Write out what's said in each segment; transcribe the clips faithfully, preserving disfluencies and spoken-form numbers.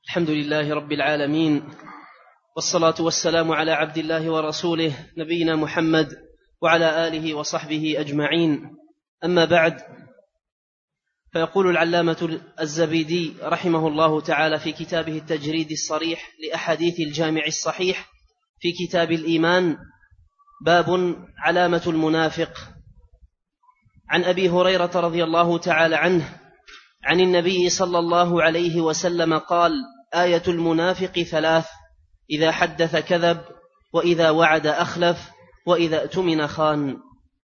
الحمد لله رب العالمين، والصلاة والسلام على عبد الله ورسوله نبينا محمد وعلى آله وصحبه أجمعين. أما بعد، فيقول العلامة الزبيدي رحمه الله تعالى في كتابه التجريد الصريح لأحاديث الجامع الصحيح في كتاب الإيمان: باب علامة المنافق. عن أبي هريرة رضي الله تعالى عنه عن النبي صلى الله عليه وسلم قال: آية المنافق ثلاث: إذا حدث كذب، وإذا وعد أخلف، وإذا اؤتمن خان.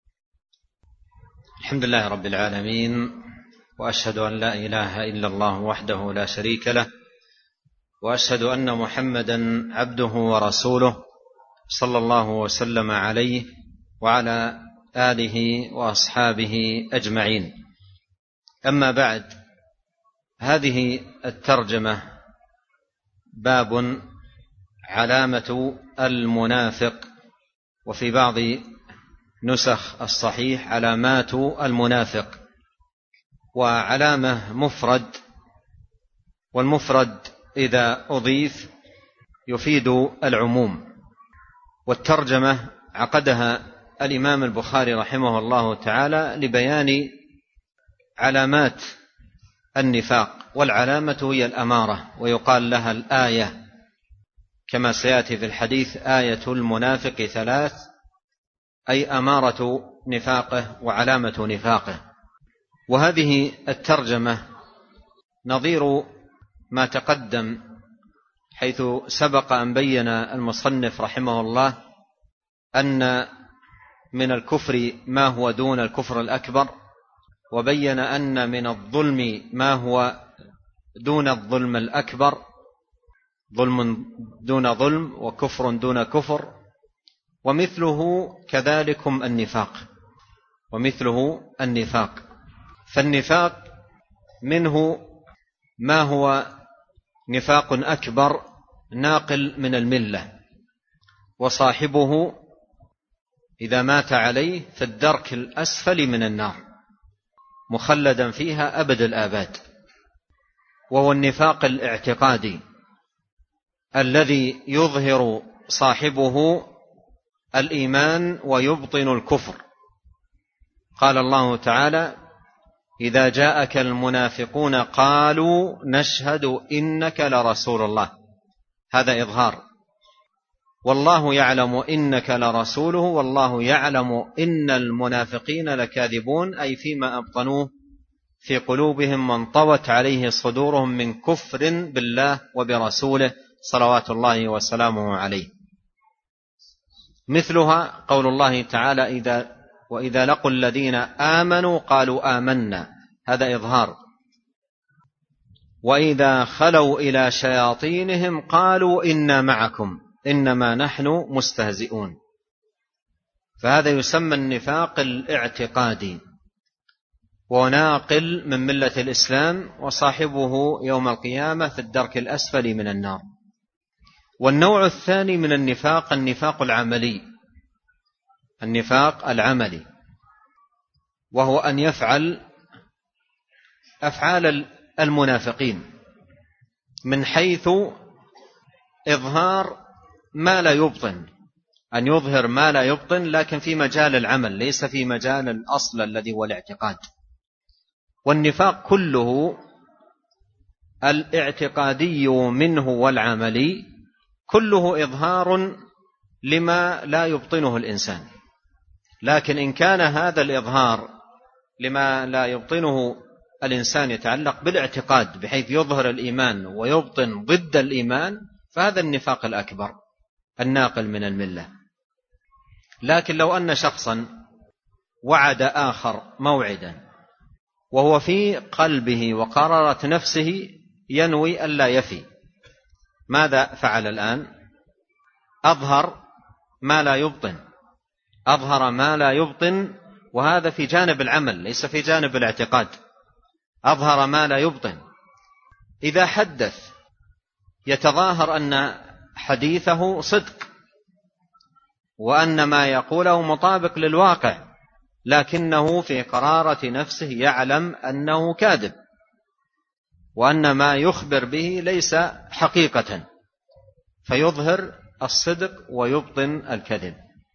الحمد لله رب العالمين، وأشهد أن لا إله إلا الله وحده لا شريك له، وأشهد أن محمدا عبده ورسوله صلى الله وسلم عليه وعلى آله وأصحابه أجمعين. أما بعد، هذه الترجمة باب علامة المنافق، وفي بعض نسخ الصحيح علامات المنافق، وعلامة مفرد، والمفرد إذا أضيف يفيد العموم. والترجمة عقدها الإمام البخاري رحمه الله تعالى لبيان علامات النفاق، والعلامة هي الأمارة، ويقال لها الآية كما سيأتي في الحديث: آية المنافق ثلاث، أي أمارة نفاقه وعلامة نفاقه. وهذه الترجمة نظير ما تقدم، حيث سبق أن بين المصنف رحمه الله أن من الكفر ما هو دون الكفر الأكبر، وبين أن من الظلم ما هو دون الظلم الأكبر، ظلم دون ظلم وكفر دون كفر، ومثله كذلكم النفاق، ومثله النفاق. فالنفاق منه ما هو نفاق أكبر ناقل من الملة، وصاحبه إذا مات عليه في الدرك الأسفل من النار مخلدا فيها أبد الآباد، وهو النفاق الاعتقادي الذي يظهر صاحبه الإيمان ويبطن الكفر. قال الله تعالى: إذا جاءك المنافقون قالوا نشهد إنك لرسول الله، هذا إظهار. والله يعلم إنك لرسوله والله يعلم إن المنافقين لكاذبون، أي فيما أبطنوه في قلوبهم وانطوت عليه صدورهم من كفر بالله وبرسوله صلوات الله وسلامه عليه. مثلها قول الله تعالى: إذا وإذا لقوا الذين آمنوا قالوا آمنا، هذا إظهار. وإذا خلوا إلى شياطينهم قالوا إنا معكم إنما نحن مستهزئون، فهذا يسمى النفاق الاعتقادي، وناقل من ملة الإسلام، وصاحبه يوم القيامة في الدرك الأسفل من النار. والنوع الثاني من النفاق النفاق العملي، النفاق العملي، وهو أن يفعل أفعال المنافقين من حيث إظهار ما لا يبطن، أن يظهر ما لا يبطن، لكن في مجال العمل، ليس في مجال الأصل الذي هو الاعتقاد. والنفاق كله الاعتقادي منه والعملي كله إظهار لما لا يبطنه الإنسان، لكن إن كان هذا الإظهار لما لا يبطنه الإنسان يتعلق بالاعتقاد بحيث يظهر الإيمان ويبطن ضد الإيمان، فهذا النفاق الأكبر الناقل من الملة. لكن لو أن شخصا وعد آخر موعدا وهو في قلبه وقرارة نفسه ينوي ألا يفي، ماذا فعل الآن؟ أظهر ما لا يبطن، أظهر ما لا يبطن، وهذا في جانب العمل ليس في جانب الاعتقاد. أظهر ما لا يبطن. إذا حدث يتظاهر أن حديثه صدق وأن ما يقوله مطابق للواقع، لكنه في قرارة نفسه يعلم أنه كاذب، وأن ما يخبر به ليس حقيقة، فيظهر الصدق ويبطن الكذب.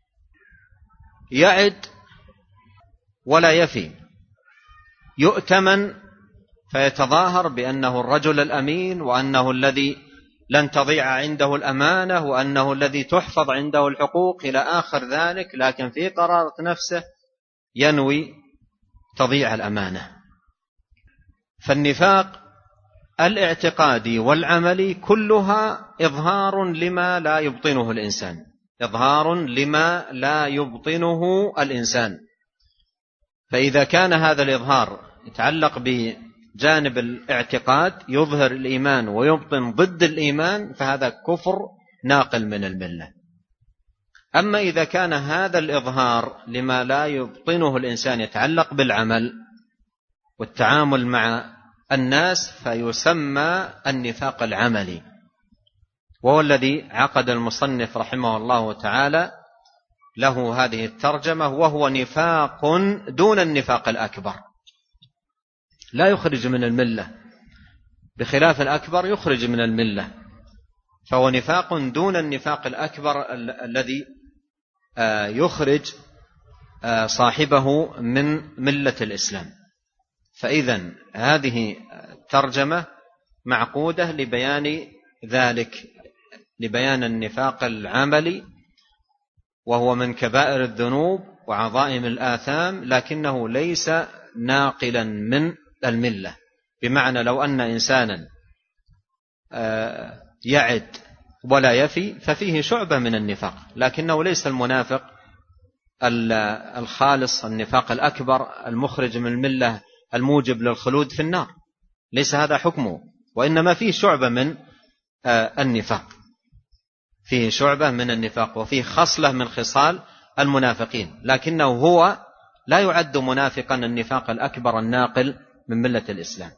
يعد ولا يفي، يؤتمن فيتظاهر بأنه الرجل الأمين، وأنه الذي لن تضيع عنده الأمانة، وأنه الذي تحفظ عنده الحقوق إلى آخر ذلك، لكن في قرارة نفسه ينوي تضيع الأمانة. فالنفاق الاعتقادي والعملي كلها إظهار لما لا يبطنه الإنسان، إظهار لما لا يبطنه الإنسان. فإذا كان هذا الإظهار يتعلق بجانب الاعتقاد يظهر الإيمان ويبطن ضد الإيمان، فهذا كفر ناقل من الملة. أما إذا كان هذا الإظهار لما لا يبطنه الإنسان يتعلق بالعمل والتعامل مع الناس، فيسمى النفاق العملي، وهو الذي عقد المصنف رحمه الله تعالى له هذه الترجمة، وهو نفاق دون النفاق الأكبر، لا يخرج من الملة، بخلاف الأكبر يخرج من الملة، فهو نفاق دون النفاق الأكبر الذي يخرج صاحبه من ملة الإسلام. فإذن هذه الترجمة معقودة لبيان ذلك، لبيان النفاق العملي، وهو من كبائر الذنوب وعظائم الآثام، لكنه ليس ناقلا من الملة. بمعنى لو أن إنسانا يعد ولا يفي ففيه شعبة من النفاق، لكنه ليس المنافق الخالص، النفاق الأكبر المخرج من الملة الموجب للخلود في النار، ليس هذا حكمه، وإنما فيه شعبة من النفاق، فيه شعبة من النفاق، وفيه خصلة من خصال المنافقين، لكنه هو لا يعد منافقا النفاق الأكبر الناقل من ملة الإسلام.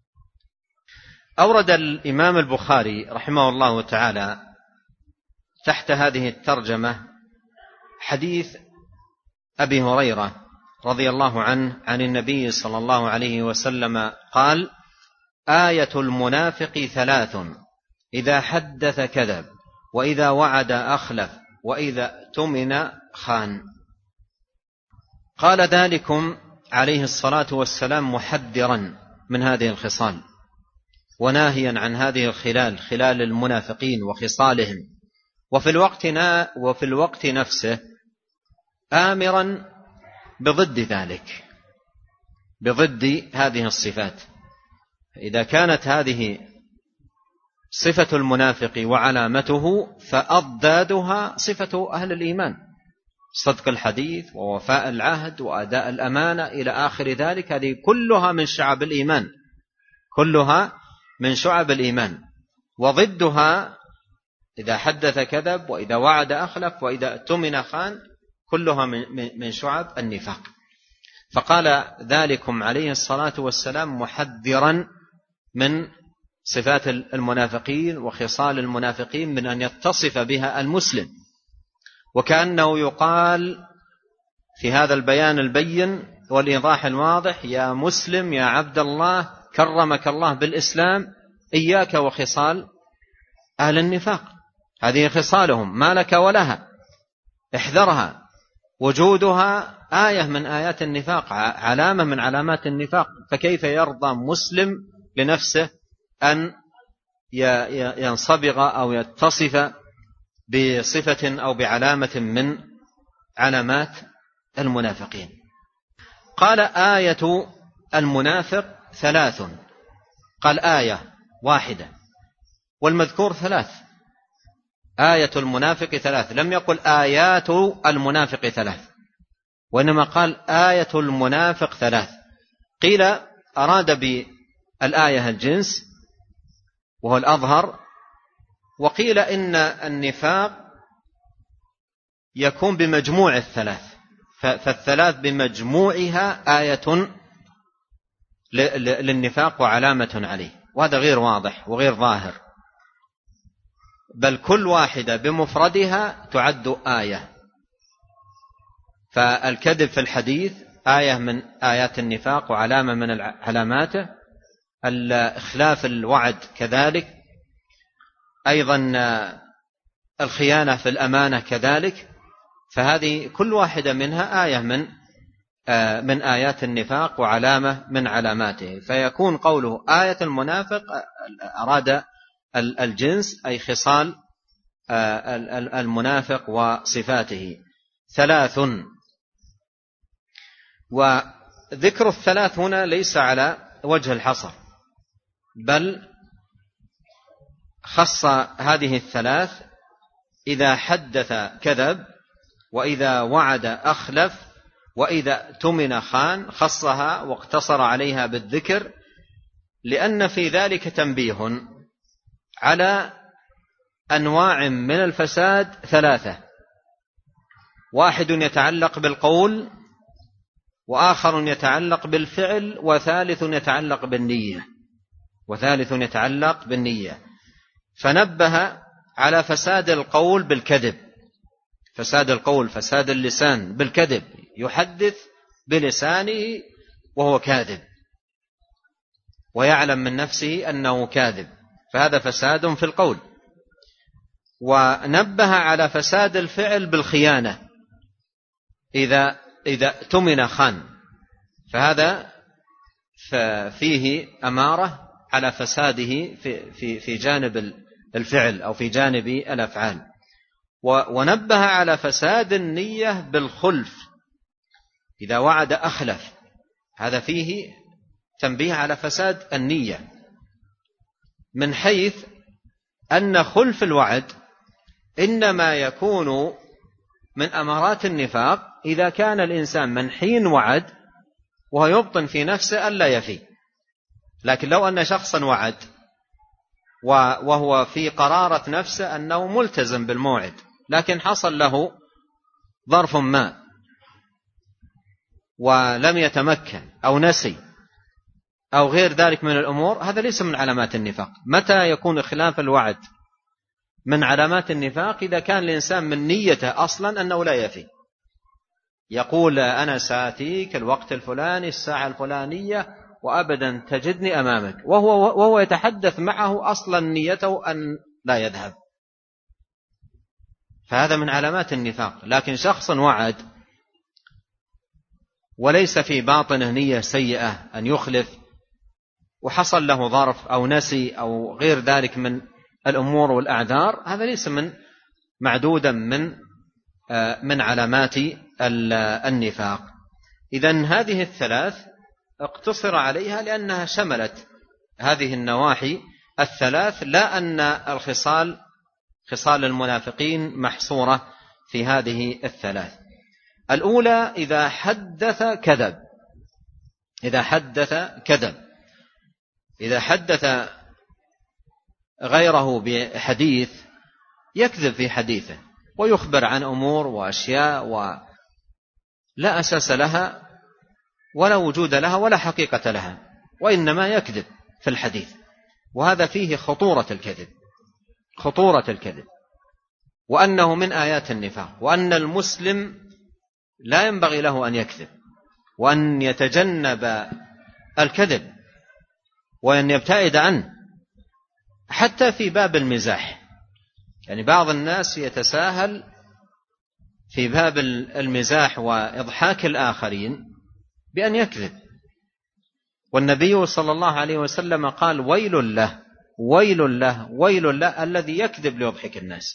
أورد الإمام البخاري رحمه الله تعالى تحت هذه الترجمة حديث أبي هريرة رضي الله عنه عن النبي صلى الله عليه وسلم قال: آية المنافق ثلاث: إذا حدث كذب، وإذا وعد أخلف، وإذا اؤتمن خان. قال ذلكم عليه الصلاة والسلام محذرا من هذه الخصال، وناهيا عن هذه الخلال، خلال المنافقين وخصالهم، وفي الوقت, وفي الوقت نفسه آمرا بضد ذلك، بضد هذه الصفات. إذا كانت هذه صفة المنافق وعلامته، فأضدادها صفة أهل الإيمان: صدق الحديث، ووفاء العهد، وأداء الأمانة، إلى آخر ذلك. هذه كلها من شعب الإيمان، كلها من شعب الإيمان. وضدها إذا حدث كذب، وإذا وعد أخلف، وإذا اؤتمن خان، كلها من شعب النفاق. فقال ذلكم عليه الصلاة والسلام محذرا من صفات المنافقين وخصال المنافقين من أن يتصف بها المسلم، وكأنه يقال في هذا البيان البين والإيضاح الواضح: يا مسلم، يا عبد الله، كرمك الله بالإسلام، إياك وخصال أهل النفاق، هذه خصالهم ما لك ولها، احذرها. وجودها آية من آيات النفاق، علامة من علامات النفاق. فكيف يرضى مسلم لنفسه أن ينصبغ أو يتصف بصفة أو بعلامة من علامات المنافقين؟ قال: آية المنافق ثلاث. قال آية واحدة، والمذكور ثلاث. آية المنافق ثلاث، لم يقل آيات المنافق ثلاث، وإنما قال آية المنافق ثلاث. قيل أراد بالآية الجنس وهو الأظهر، وقيل إن النفاق يكون بمجموع الثلاث، فالثلاث بمجموعها آية للنفاق وعلامة عليه، وهذا غير واضح وغير ظاهر، بل كل واحدة بمفردها تعد آية. فالكذب في الحديث آية من آيات النفاق وعلامة من علاماته، إخلاف الوعد كذلك، أيضا الخيانة في الأمانة كذلك. فهذه كل واحدة منها آية من من آيات النفاق وعلامة من علاماته. فيكون قوله آية المنافق أراد الجنس، أي خصال المنافق وصفاته. ثلاث، وذكر الثلاث هنا ليس على وجه الحصر، بل خص هذه الثلاث: إذا حدث كذب، وإذا وعد أخلف، وإذا اؤتمن خان. خصها واقتصر عليها بالذكر، لأن في ذلك تنبيه على أنواع من الفساد ثلاثة: واحد يتعلق بالقول، وآخر يتعلق بالفعل، وثالث يتعلق بالنية وثالث يتعلق بالنية. فنبه على فساد القول بالكذب، فساد القول فساد اللسان بالكذب، يحدث بلسانه وهو كاذب ويعلم من نفسه أنه كاذب، فهذا فساد في القول. ونبه على فساد الفعل بالخيانة، إذا إذا اؤتمن خان، فهذا فيه أمارة على فساده في في في جانب الفعل أو في جانب الأفعال. ونبه على فساد النية بالخلف، إذا وعد أخلف، هذا فيه تنبيه على فساد النية، من حيث أن خلف الوعد إنما يكون من أمارات النفاق إذا كان الإنسان من حين وعد وهو يبطن في نفسه ألا يفي. لكن لو أن شخصا وعد وهو في قرارة نفسه أنه ملتزم بالموعد، لكن حصل له ظرف ما ولم يتمكن أو نسي أو غير ذلك من الأمور، هذا ليس من علامات النفاق. متى يكون خلاف الوعد من علامات النفاق؟ إذا كان الإنسان من نيته أصلا أنه لا يفي، يقول أنا سآتيك الوقت الفلاني الساعة الفلانية وأبدا تجدني أمامك، وهو, وهو يتحدث معه أصلا نيته أن لا يذهب، فهذا من علامات النفاق. لكن شخص وعد وليس في باطنه نية سيئة أن يخلف، وحصل له ظرف أو نسي أو غير ذلك من الأمور والأعذار، هذا ليس من معدودا من من علامات النفاق. إذن هذه الثلاث اقتصر عليها لأنها شملت هذه النواحي الثلاث، لا أن الخصال خصال المنافقين محصورة في هذه الثلاث. الأولى: إذا حدث كذب. إذا حدث كذب إذا حدث غيره بحديث يكذب في حديثه ويخبر عن أمور وأشياء ولا أساس لها ولا وجود لها ولا حقيقة لها، وإنما يكذب في الحديث، وهذا فيه خطورة الكذب خطورة الكذب وأنه من آيات النفاق، وأن المسلم لا ينبغي له أن يكذب، وأن يتجنب الكذب وأن يبتعد عنه، حتى في باب المزاح. يعني بعض الناس يتساهل في باب المزاح وإضحاك الآخرين بأن يكذب، والنبي صلى الله عليه وسلم قال: ويل له ويل له ويل له الذي يكذب ليضحك الناس.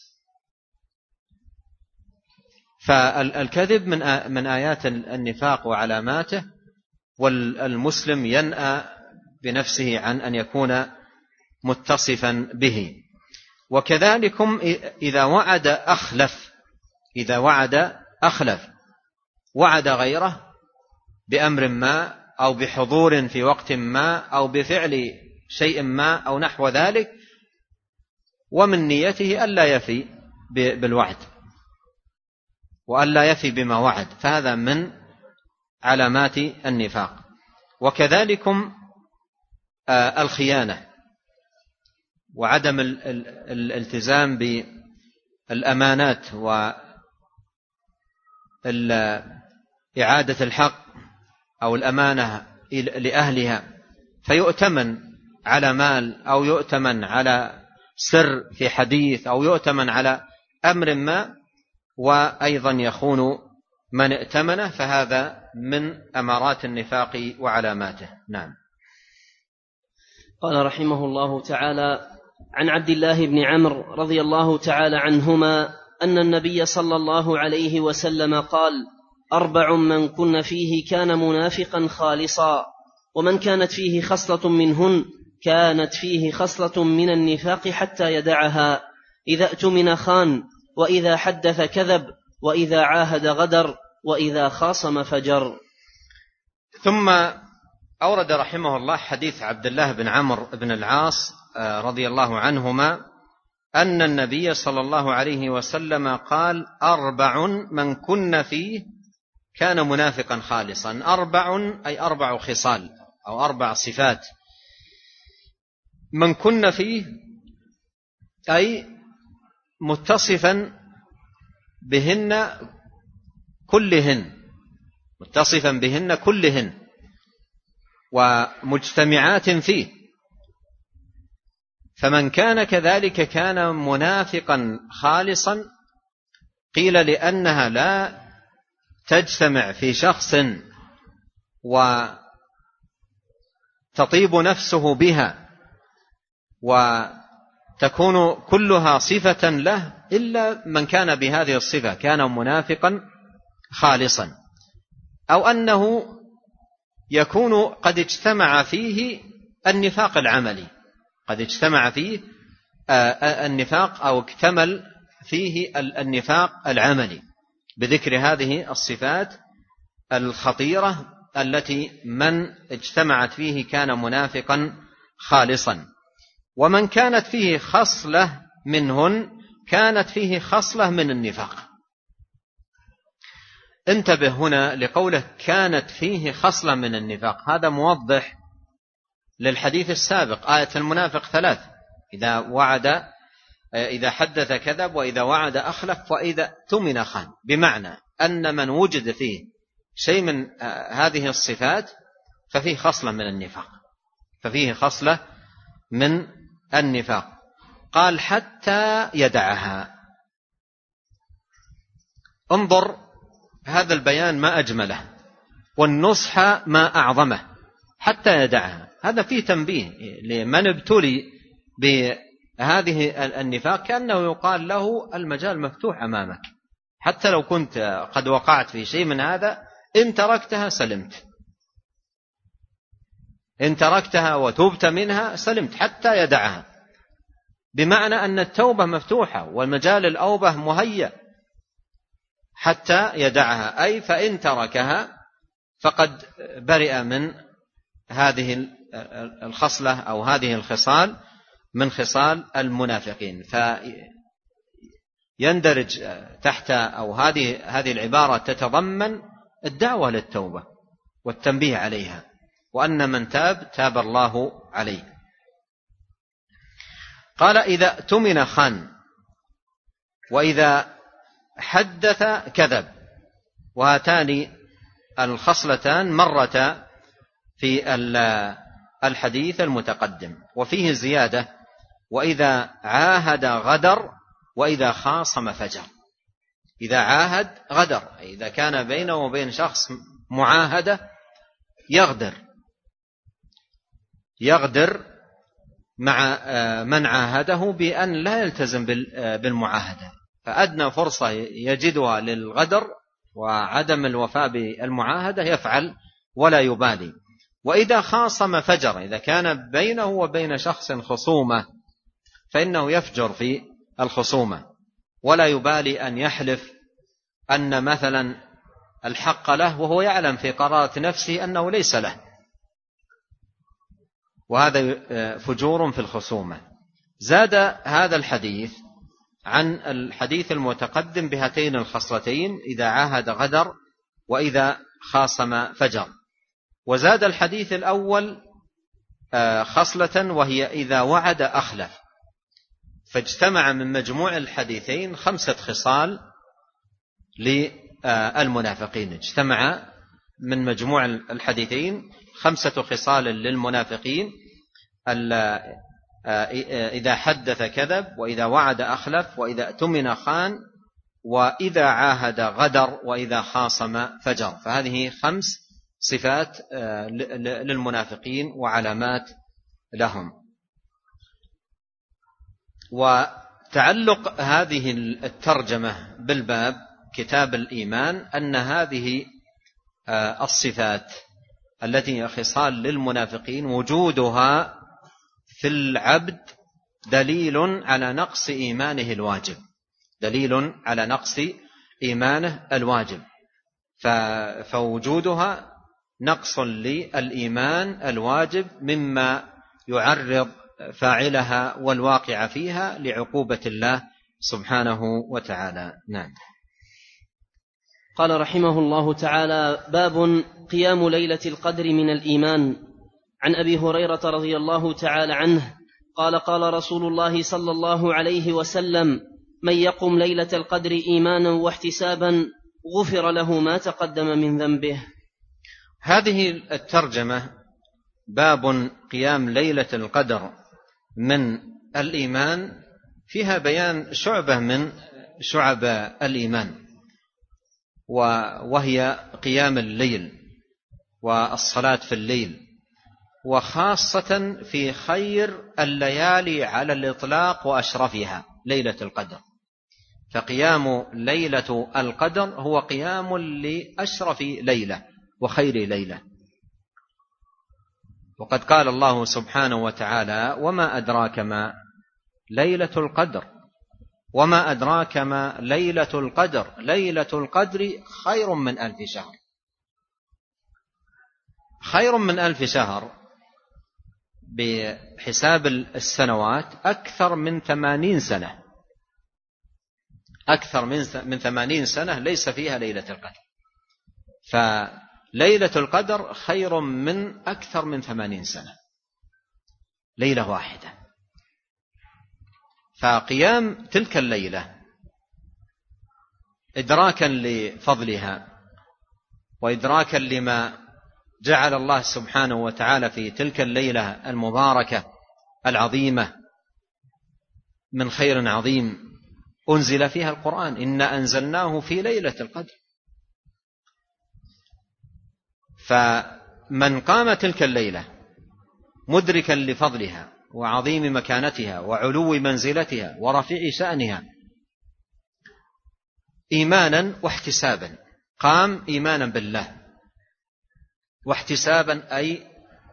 فالكذب من من آيات النفاق وعلاماته، والمسلم ينأى بنفسه عن أن يكون متصفا به. وكذلكم إذا وعد أخلف إذا وعد أخلف وعد غيره بأمر ما أو بحضور في وقت ما أو بفعل شيء ما أو نحو ذلك، ومن نيته ألا يفي بالوعد وألا يفي بما وعد، فهذا من علامات النفاق. وكذلكم الخيانة وعدم الالتزام بالأمانات وإعادة الحق أو الأمانة لأهلها، فيؤتمن على مال أو يؤتمن على سر في حديث أو يؤتمن على أمر ما، وأيضا يخون من ائتمنه، فهذا من أمارات النفاق وعلاماته. نعم. قال رحمه الله تعالى: عن عبد الله بن عمرو رضي الله تعالى عنهما أن النبي صلى الله عليه وسلم قال: أربع من كن فيه كان منافقا خالصا، ومن كانت فيه خصلة منهن كانت فيه خصلة من النفاق حتى يدعها: إذا اؤتمن خان، وإذا حدث كذب، وإذا عاهد غدر، وإذا خاصم فجر. ثم أورد رحمه الله حديث عبد الله بن عمرو بن العاص رضي الله عنهما أن النبي صلى الله عليه وسلم قال: أربع من كن فيه كان منافقا خالصا. أربع أي أربع خصال أو أربع صفات. من كن فيه أي متصفا بهن كلهن، متصفا بهن كلهن ومجتمعات فيه. فمن كان كذلك كان منافقا خالصا. قيل لأنها لا تجتمع في شخص وتطيب نفسه بها وتكون كلها صفة له إلا من كان بهذه الصفة كان منافقا خالصا، أو أنه يكون قد اجتمع فيه النفاق العملي، قد اجتمع فيه النفاق أو اكتمل فيه النفاق العملي بذكر هذه الصفات الخطيرة التي من اجتمعت فيه كان منافقا خالصا. ومن كانت فيه خصلة منهن كانت فيه خصلة من النفاق. انتبه هنا لقوله كانت فيه خصلة من النفاق، هذا موضح للحديث السابق. آية المنافق ثلاث: إذا وعد إذا حدث كذب، وإذا وعد أخلف، وإذا اؤتمن خان. بمعنى أن من وجد فيه شيء من هذه الصفات ففيه خصلة من النفاق، ففيه خصلة من النفاق. قال: حتى يدعها. انظر هذا البيان ما أجمله، والنصح ما أعظمه. حتى يدعها، هذا فيه تنبيه لمن ابتلي بهذه النفاق، كأنه يقال له المجال مفتوح أمامك، حتى لو كنت قد وقعت في شيء من هذا، إن تركتها سلمت، إن تركتها وتوبت منها سلمت. حتى يدعها بمعنى أن التوبة مفتوحة والمجال الأوبة مهيأ. حتى يدعها أي فإن تركها فقد برئ من هذه الخصلة أو هذه الخصال من خصال المنافقين. فيندرج تحت أو هذه هذه العبارة تتضمن الدعوة للتوبة والتنبيه عليها، وأن من تاب تاب الله عليه. قال: إذا اؤتمن خان، وإذا حدث كذب. وهاتان الخصلتان مرتا في الحديث المتقدم، وفيه زيادة: وإذا عاهد غدر، وإذا خاصم فجر. إذا عاهد غدر، إذا كان بينه وبين شخص معاهدة يغدر يغدر مع من عاهده بأن لا يلتزم بالمعاهدة، فأدنى فرصة يجدها للغدر وعدم الوفاء بالمعاهدة يفعل ولا يبالي. وإذا خاصم فجر، إذا كان بينه وبين شخص خصومة فإنه يفجر في الخصومة ولا يبالي أن يحلف أن مثلا الحق له وهو يعلم في قرارة نفسه أنه ليس له، وهذا فجور في الخصومة. زاد هذا الحديث عن الحديث المتقدم بهاتين الخصلتين: إذا عاهد غدر، وإذا خاصم فجر. وزاد الحديث الأول خصلة وهي إذا وعد أخلف. فاجتمع من مجموع الحديثين خمسة خصال للمنافقين، اجتمع من مجموع الحديثين خمسة خصال للمنافقين. إذا حدث كذب، وإذا وعد أخلف، وإذا اؤتمن خان، وإذا عاهد غدر، وإذا خاصم فجر. فهذه خمس صفات للمنافقين وعلامات لهم. وتعلق هذه الترجمة بالباب كتاب الإيمان أن هذه الصفات التي هي خصال للمنافقين وجودها في العبد دليل على نقص إيمانه الواجب، دليل على نقص إيمانه الواجب، فوجودها نقص للإيمان الواجب مما يعرض فاعلها والواقع فيها لعقوبة الله سبحانه وتعالى. نعم. قال رحمه الله تعالى: باب قيام ليلة القدر من الإيمان. عن أبي هريرة رضي الله تعالى عنه قال: قال رسول الله صلى الله عليه وسلم: من يقم ليلة القدر إيمانا واحتسابا غفر له ما تقدم من ذنبه. هذه الترجمة باب قيام ليلة القدر من الإيمان فيها بيان شعبة من شعب الإيمان، وهي قيام الليل والصلاة في الليل، وخاصة في خير الليالي على الإطلاق وأشرفها ليلة القدر. فقيام ليلة القدر هو قيام لأشرف ليلة وخير ليلة. وقد قال الله سبحانه وتعالى: وما أدراك ما ليلة القدر، وما أدراك ما ليلة القدر، ليلة القدر خير من ألف شهر. خير من ألف شهر بحساب السنوات أكثر من ثمانين سنة، أكثر من ثمانين سنة ليس فيها ليلة القدر. فليلة القدر خير من أكثر من ثمانين سنة، ليلة واحدة. فقيام تلك الليلة إدراكا لفضلها وإدراكا لما جعل الله سبحانه وتعالى في تلك الليلة المباركة العظيمة من خير عظيم أنزل فيها القرآن: إنا أنزلناه في ليلة القدر. فمن قام تلك الليلة مدركا لفضلها وعظيم مكانتها وعلو منزلتها ورفيع شأنها إيمانا واحتسابا، قام إيمانا بالله واحتسابا أي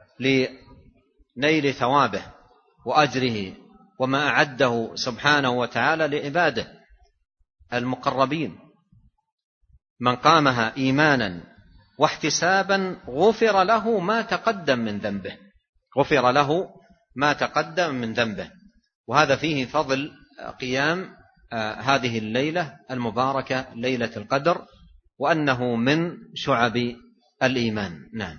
لنيل ثوابه وأجره وما أعده سبحانه وتعالى لعباده المقربين. من قامها إيمانا واحتسابا غفر له ما تقدم من ذنبه، غفر له ما تقدم من ذنبه. وهذا فيه فضل قيام هذه الليلة المباركة ليلة القدر، وأنه من شعب الإيمان. نعم.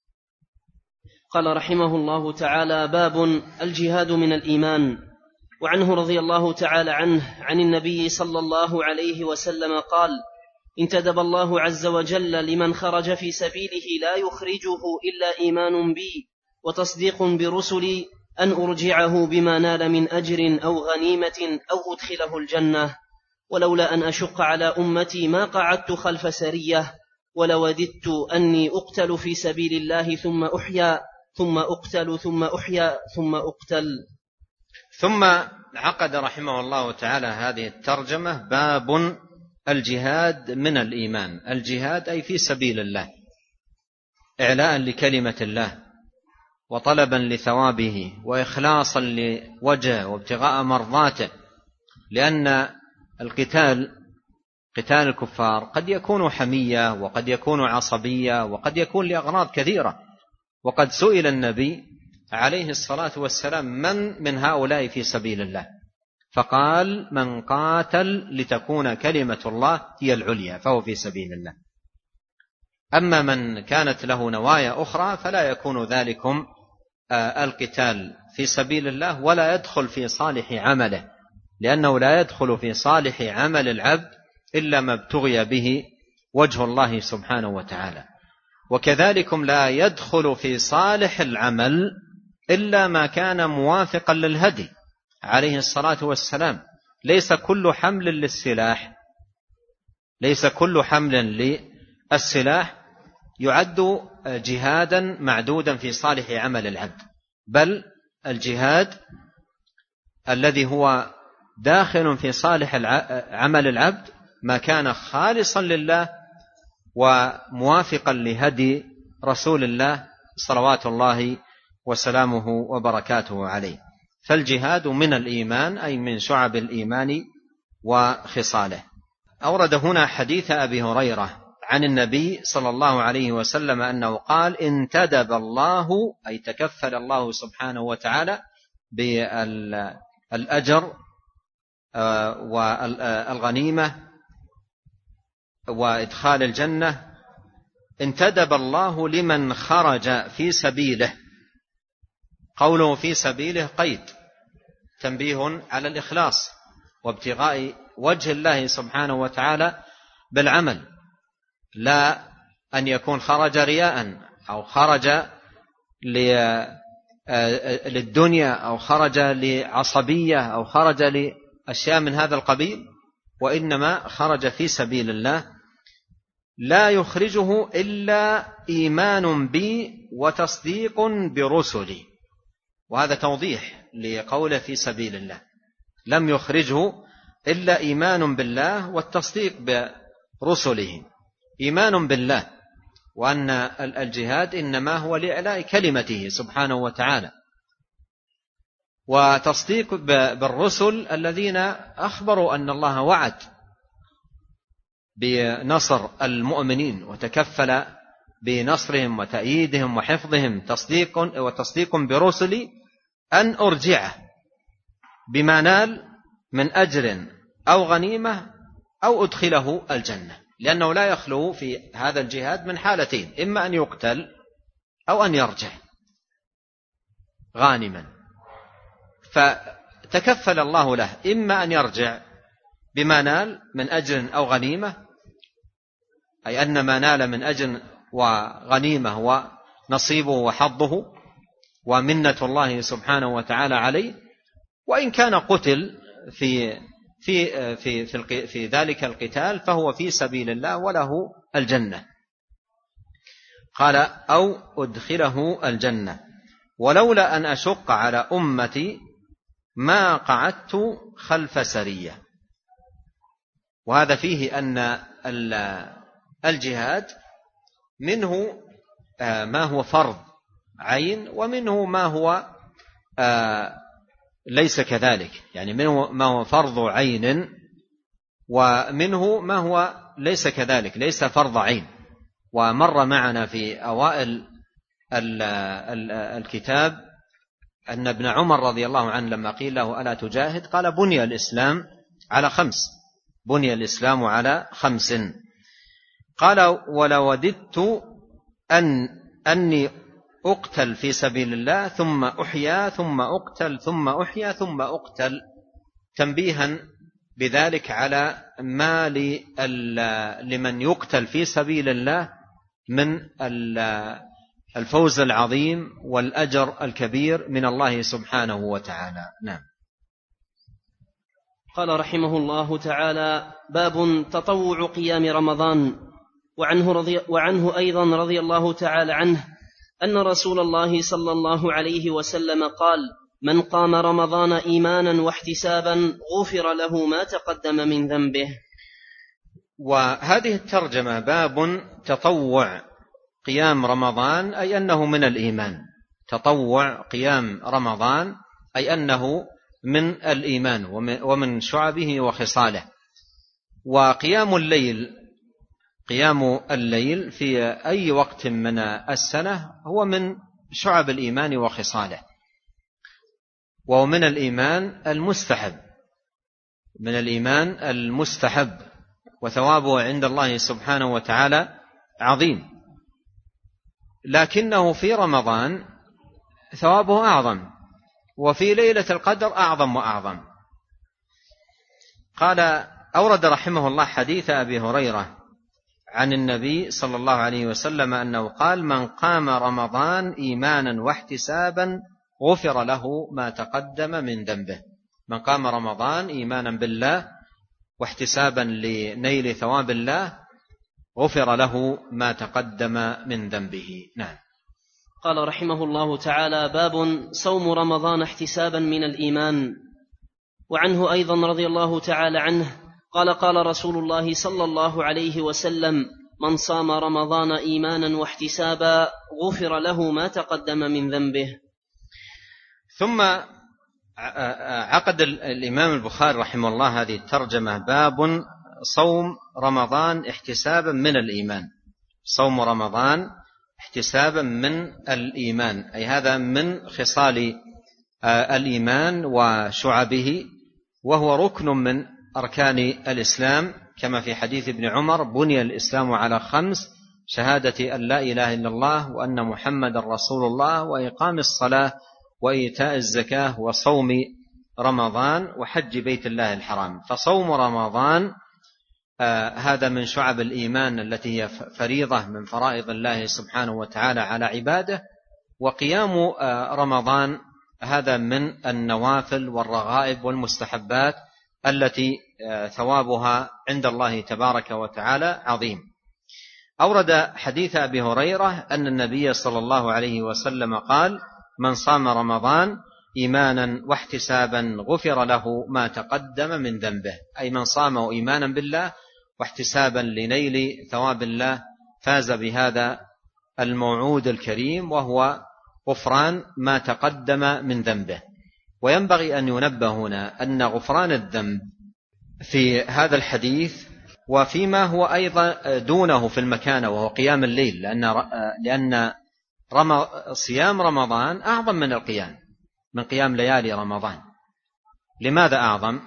قال رحمه الله تعالى: باب الجهاد من الإيمان. وعنه رضي الله تعالى عنه عن النبي صلى الله عليه وسلم قال: انتدب الله عز وجل لمن خرج في سبيله لا يخرجه إلا إيمان بي وتصديق برسلي أن أرجعه بما نال من أجر أو غنيمة أو أدخله الجنة، ولولا أن أشق على أمتي ما قعدت خلف سرية، ولوددت أني أقتل في سبيل الله ثم أحيا ثم أقتل ثم أحيا ثم أقتل. ثم عقد رحمه الله تعالى هذه الترجمة: باب الجهاد من الإيمان. الجهاد أي في سبيل الله، إعلاء لكلمة الله وطلبا لثوابه وإخلاصا لوجهه وابتغاء مرضاته، لأن القتال قتال الكفار قد يكون حمية وقد يكون عصبية وقد يكون لأغراض كثيرة. وقد سئل النبي عليه الصلاة والسلام: من من هؤلاء في سبيل الله؟ فقال: من قاتل لتكون كلمة الله هي العليا فهو في سبيل الله. أما من كانت له نوايا أخرى فلا يكون ذلكم القتال في سبيل الله ولا يدخل في صالح عمله، لأنه لا يدخل في صالح عمل العبد إلا ما ابتغي به وجه الله سبحانه وتعالى. وكذلكم لا يدخل في صالح العمل إلا ما كان موافقا للهدي عليه الصلاة والسلام. ليس كل حمل للسلاح ليس كل حمل للسلاح يعد جهادا معدودا في صالح عمل العبد، بل الجهاد الذي هو داخل في صالح عمل العبد ما كان خالصا لله وموافقا لهدي رسول الله صلوات الله وسلامه وبركاته عليه. فالجهاد من الإيمان، أي من شعب الإيمان وخصاله. أورد هنا حديث أبي هريرة عن النبي صلى الله عليه وسلم أنه قال: انتدب الله، أي تكفل الله سبحانه وتعالى بالأجر والغنيمة وإدخال الجنة. انتدب الله لمن خرج في سبيله. قوله في سبيله قيد، تنبيه على الإخلاص وابتغاء وجه الله سبحانه وتعالى بالعمل، لا أن يكون خرج رياء أو خرج للدنيا أو خرج لعصبية أو خرج لأشياء من هذا القبيل، وإنما خرج في سبيل الله لا يخرجه إلا إيمان بي وتصديق برسلي. وهذا توضيح لقوله في سبيل الله، لم يخرجه إلا إيمان بالله والتصديق برسله. إيمان بالله وأن الجهاد إنما هو لإعلاء كلمته سبحانه وتعالى، وتصديق بالرسل الذين أخبروا أن الله وعد بنصر المؤمنين وتكفل بنصرهم وتأييدهم وحفظهم، تصديق وتصديق برسلي أن أرجعه بما نال من أجر أو غنيمة أو أدخله الجنة، لأنه لا يخلو في هذا الجهاد من حالتين: إما أن يقتل أو أن يرجع غانما. فتكفل الله له إما أن يرجع بما نال من أجر أو غنيمة، أي أن ما نال من أجر وغنيمة هو نصيبه وحظه ومنة الله سبحانه وتعالى عليه، وإن كان قتل في في في في, في ذلك القتال فهو في سبيل الله وله الجنة. قال: أو أدخله الجنة ولولا أن أشق على أمتي ما قعدت خلف سرية. وهذا فيه أن الجهاد منه ما هو فرض عين ومنه ما هو ليس كذلك، يعني منه ما هو فرض عين ومنه ما هو ليس كذلك، ليس فرض عين. ومر معنا في أوائل الكتاب أن ابن عمر رضي الله عنه لما قيل له ألا تجاهد قال: بني الإسلام على خمس، بني الإسلام على خمس. قال: ولوددت أن أني أقتل في سبيل الله ثم أحيا ثم أقتل ثم أحيا ثم أقتل، تنبيها بذلك على ما لمن يقتل في سبيل الله من الفوز العظيم والأجر الكبير من الله سبحانه وتعالى. نعم. قال رحمه الله تعالى: باب تطوع قيام رمضان. وعنه, رضي وعنه أيضا رضي الله تعالى عنه أن رسول الله صلى الله عليه وسلم قال: من قام رمضان إيمانا واحتسابا غفر له ما تقدم من ذنبه. وهذه الترجمة باب تطوع قيام رمضان، أي أنه من الإيمان. تطوع قيام رمضان أي أنه من الإيمان ومن شعبه وخصاله. وقيام الليل، قيام الليل في أي وقت من السنة هو من شعب الإيمان وخصاله، وهو من الإيمان المستحب، من الإيمان المستحب، وثوابه عند الله سبحانه وتعالى عظيم. لكنه في رمضان ثوابه أعظم، وفي ليلة القدر أعظم وأعظم. قال: أورد رحمه الله حديث أبي هريرة عن النبي صلى الله عليه وسلم أنه قال: من قام رمضان إيمانا واحتسابا غفر له ما تقدم من ذنبه. من قام رمضان إيمانا بالله واحتسابا لنيل ثواب الله غفر له ما تقدم من ذنبه. نعم. قال رحمه الله تعالى: باب صوم رمضان احتسابا من الإيمان. وعنه أيضا رضي الله تعالى عنه قال: قال رسول الله صلى الله عليه وسلم: من صام رمضان إيمانا واحتسابا غفر له ما تقدم من ذنبه. ثم عقد الإمام البخاري رحمه الله هذه الترجمة: باب صوم رمضان احتسابا من الإيمان. صوم رمضان احتسابا من الإيمان، أي هذا من خصال الإيمان وشعبه، وهو ركن من أركان الإسلام، كما في حديث ابن عمر: بني الإسلام على خمس: شهادة أن لا إله إلا الله وأن محمد رسول الله وإقام الصلاة وإيتاء الزكاة وصوم رمضان وحج بيت الله الحرام. فصوم رمضان آه هذا من شعب الإيمان التي هي فريضة من فرائض الله سبحانه وتعالى على عباده، وقيام آه رمضان هذا من النوافل والرغائب والمستحبات التي آه ثوابها عند الله تبارك وتعالى عظيم. أورد حديث أبي هريرة أن النبي صلى الله عليه وسلم قال: من صام رمضان إيمانا واحتسابا غفر له ما تقدم من ذنبه، أي من صامه إيمانا بالله واحتسابا لنيل ثواب الله فاز بهذا الموعود الكريم، وهو غفران ما تقدم من ذنبه. وينبغي أن ينبه هنا أن غفران الذنب في هذا الحديث وفيما هو أيضا دونه في المكانة وهو قيام الليل، لأن لأن صيام رمضان أعظم من القيام من قيام ليالي رمضان. لماذا أعظم؟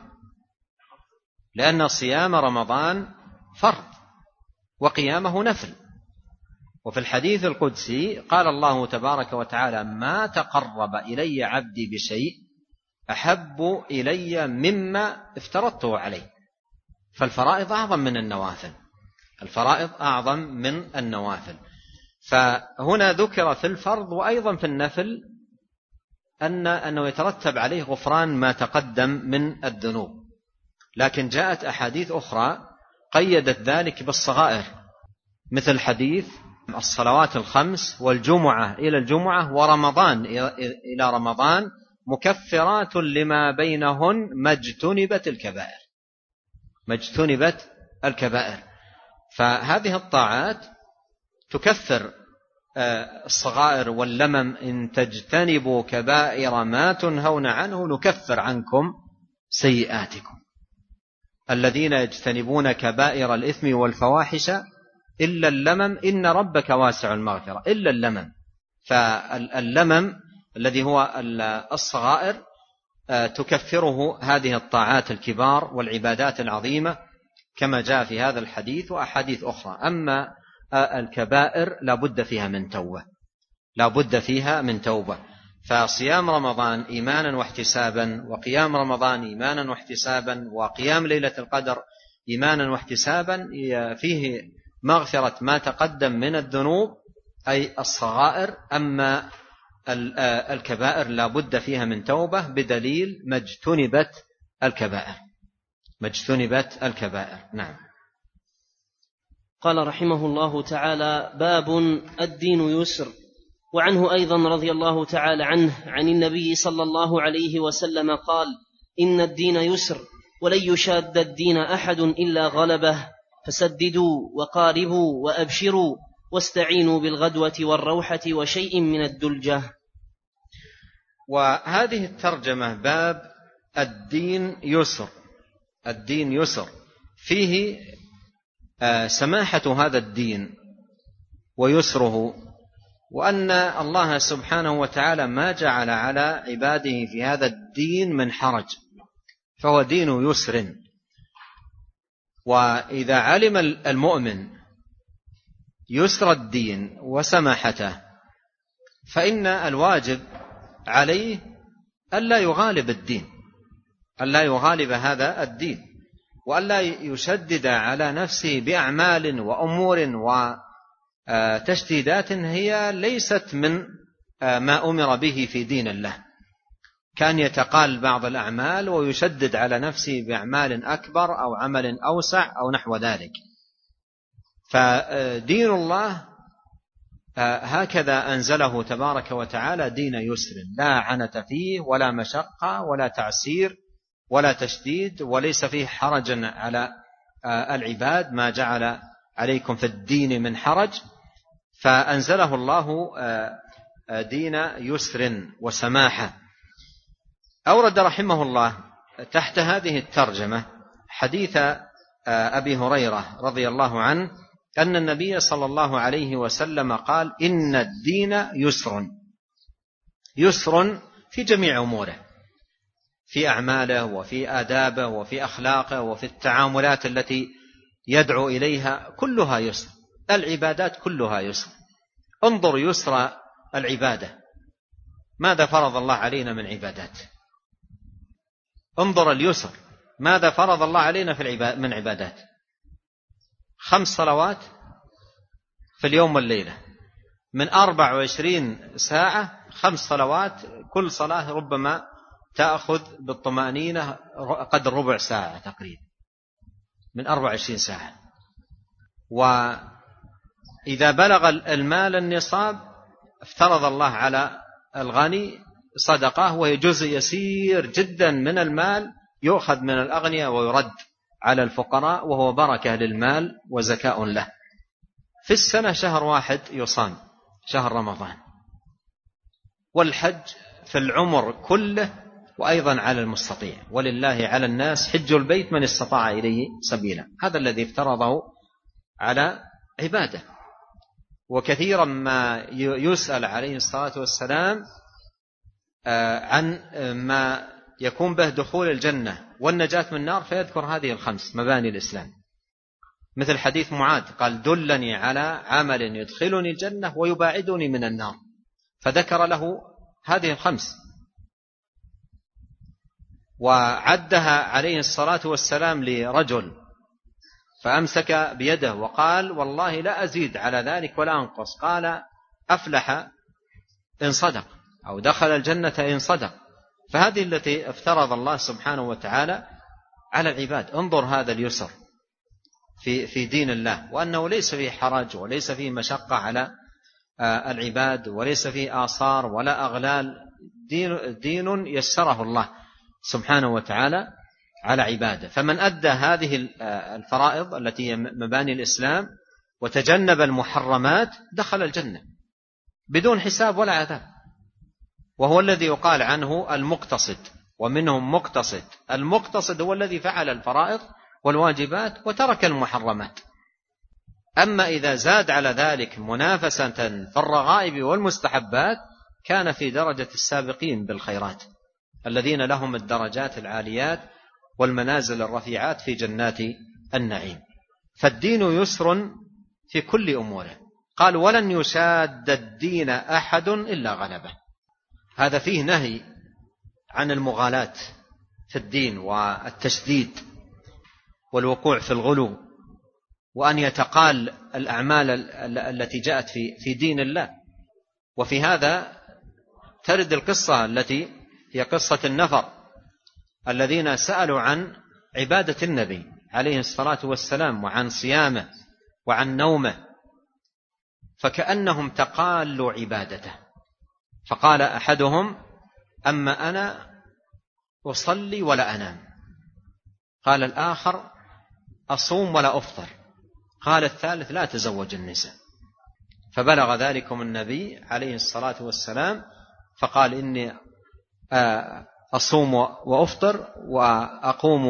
لأن صيام رمضان فرض وقيامه نفل. وفي الحديث القدسي قال الله تبارك وتعالى: ما تقرب إلي عبدي بشيء أحب إلي مما افترضته عليه. فالفرائض أعظم من النوافل، الفرائض أعظم من النوافل. فهنا ذكر في الفرض وأيضا في النفل أن أنه يترتب عليه غفران ما تقدم من الذنوب، لكن جاءت أحاديث أخرى قيدت ذلك بالصغائر، مثل حديث الصلوات الخمس والجمعة إلى الجمعة ورمضان إلى رمضان مكفرات لما بينهن ما اجتنبت الكبائر، ما اجتنبت الكبائر. فهذه الطاعات تكفر الصغائر واللمم: إن تجتنبوا كبائر ما تنهون عنه نكفر عنكم سيئاتكم. الذين يجتنبون كبائر الإثم والفواحش إلا اللمم إن ربك واسع المغفرة. إلا اللمم، فاللمم الذي هو الصغائر تكفره هذه الطاعات الكبار والعبادات العظيمة كما جاء في هذا الحديث وأحاديث أخرى. أما الكبائر لا بد فيها من توبة، لا بد فيها من توبة. فصيام رمضان إيمانا واحتسابا، وقيام رمضان إيمانا واحتسابا، وقيام ليلة القدر إيمانا واحتسابا فيه مغفرة ما تقدم من الذنوب أي الصغائر. أما الكبائر لا بد فيها من توبة بدليل ما اجتنبت الكبائر، ما اجتنبت الكبائر. نعم. قال رحمه الله تعالى: باب الدين يسر. وعنه أيضا رضي الله تعالى عنه عن النبي صلى الله عليه وسلم قال: إن الدين يسر ولن يشاد الدين أحد إلا غلبه، فسددوا وقاربوا وأبشروا واستعينوا بالغدوة والروحة وشيء من الدلجة. وهذه الترجمة باب الدين يسر. الدين يسر فيه سماحة هذا الدين ويسره، وأن الله سبحانه وتعالى ما جعل على عباده في هذا الدين من حرج، فهو دين يسر. وإذا علم المؤمن يسر الدين وسماحته فإن الواجب عليه ألا يغالب الدين، ألا يغالب هذا الدين، وألا يشدد على نفسه بأعمال وأمور وتشديدات هي ليست من ما أمر به في دين الله، كان يتقال بعض الأعمال ويشدد على نفسه بأعمال أكبر أو عمل أوسع أو نحو ذلك. فدين الله هكذا أنزله تبارك وتعالى دين يسر، لا عنت فيه ولا مشقة ولا تعسير ولا تشديد، وليس فيه حرج على العباد، ما جعل عليكم في الدين من حرج، فأنزله الله دين يسر وسماحة. أورد رحمه الله تحت هذه الترجمة حديث أبي هريرة رضي الله عنه أن النبي صلى الله عليه وسلم قال: إن الدين يسر، يسر في جميع أموره، في أعماله وفي آدابه وفي أخلاقه وفي التعاملات التي يدعو إليها، كلها يسر. العبادات كلها يسر. انظر يسر العبادة، ماذا فرض الله علينا من عبادات؟ انظر اليسر، ماذا فرض الله علينا في العباد من عبادات؟ خمس صلوات في اليوم والليلة، من أربع وعشرين ساعة خمس صلوات، كل صلاة ربما تأخذ بالطمأنينة قدر ربع ساعة تقريبا، من أربع وعشرين ساعة. وإذا بلغ المال النصاب افترض الله على الغني صدقة، وهي جزء يسير جدا من المال يؤخذ من الأغنياء ويرد على الفقراء، وهو بركة للمال وزكاء له. في السنة شهر واحد يصام، شهر رمضان. والحج في العمر كله، وأيضا على المستطيع، ولله على الناس حج البيت من استطاع إليه سبيلا. هذا الذي افترضه على عباده. وكثيرا ما يسأل عليه الصلاة والسلام عن ما يكون به دخول الجنة والنجاة من النار، فيذكر هذه الخمس مباني الإسلام، مثل حديث معاذ قال: دلني على عمل يدخلني الجنة ويباعدني من النار، فذكر له هذه الخمس، وعدها عليه الصلاة والسلام لرجل فأمسك بيده وقال: والله لا أزيد على ذلك ولا أنقص. قال: أفلح إن صدق، أو دخل الجنة إن صدق. فهذه التي افترض الله سبحانه وتعالى على العباد. انظر هذا اليسر في في دين الله، وأنه ليس فيه حرج وليس فيه مشقة على العباد، وليس فيه آثار ولا أغلال. دين, دين يسره الله سبحانه وتعالى على عباده. فمن أدى هذه الفرائض التي هي مباني الإسلام وتجنب المحرمات دخل الجنة بدون حساب ولا عذاب، وهو الذي يقال عنه المقتصد، ومنهم مقتصد. المقتصد هو الذي فعل الفرائض والواجبات وترك المحرمات. أما إذا زاد على ذلك منافسة في الرغائب والمستحبات كان في درجة السابقين بالخيرات الذين لهم الدرجات العاليات والمنازل الرفيعات في جنات النعيم. فالدين يسر في كل أموره. قال: ولن يشاد الدين أحد إلا غلبه. هذا فيه نهي عن المغالاة في الدين والتشديد والوقوع في الغلو، وأن يتقال الأعمال التي جاءت في في دين الله. وفي هذا ترد القصة التي هي قصة النفر الذين سألوا عن عبادة النبي عليه الصلاة والسلام، وعن صيامه وعن نومه، فكأنهم تقالوا عبادته. فقال أحدهم: أما أنا أصلي ولا أنام. قال الآخر: أصوم ولا أفطر. قال الثالث: لا أتزوج النساء. فبلغ ذلكم النبي عليه الصلاة والسلام فقال: إني أصوم وأفطر وأقوم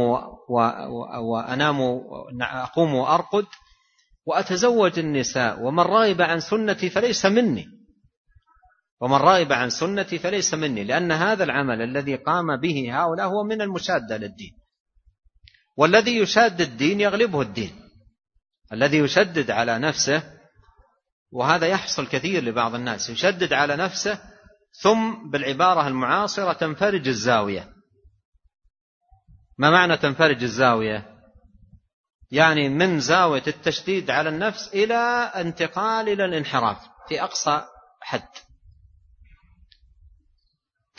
وأنام، أقوم وأرقد وأتزوج النساء، ومن رغب عن سنتي فليس مني، ومن رغب عن سنتي فليس مني. لأن هذا العمل الذي قام به هؤلاء هو من المشادة للدين، والذي يشاد الدين يغلبه الدين. الذي يشدد على نفسه، وهذا يحصل كثير لبعض الناس، يشدد على نفسه ثم بالعبارة المعاصرة تنفرج الزاوية. ما معنى تنفرج الزاوية؟ يعني من زاوية التشديد على النفس إلى انتقال إلى الانحراف في أقصى حد.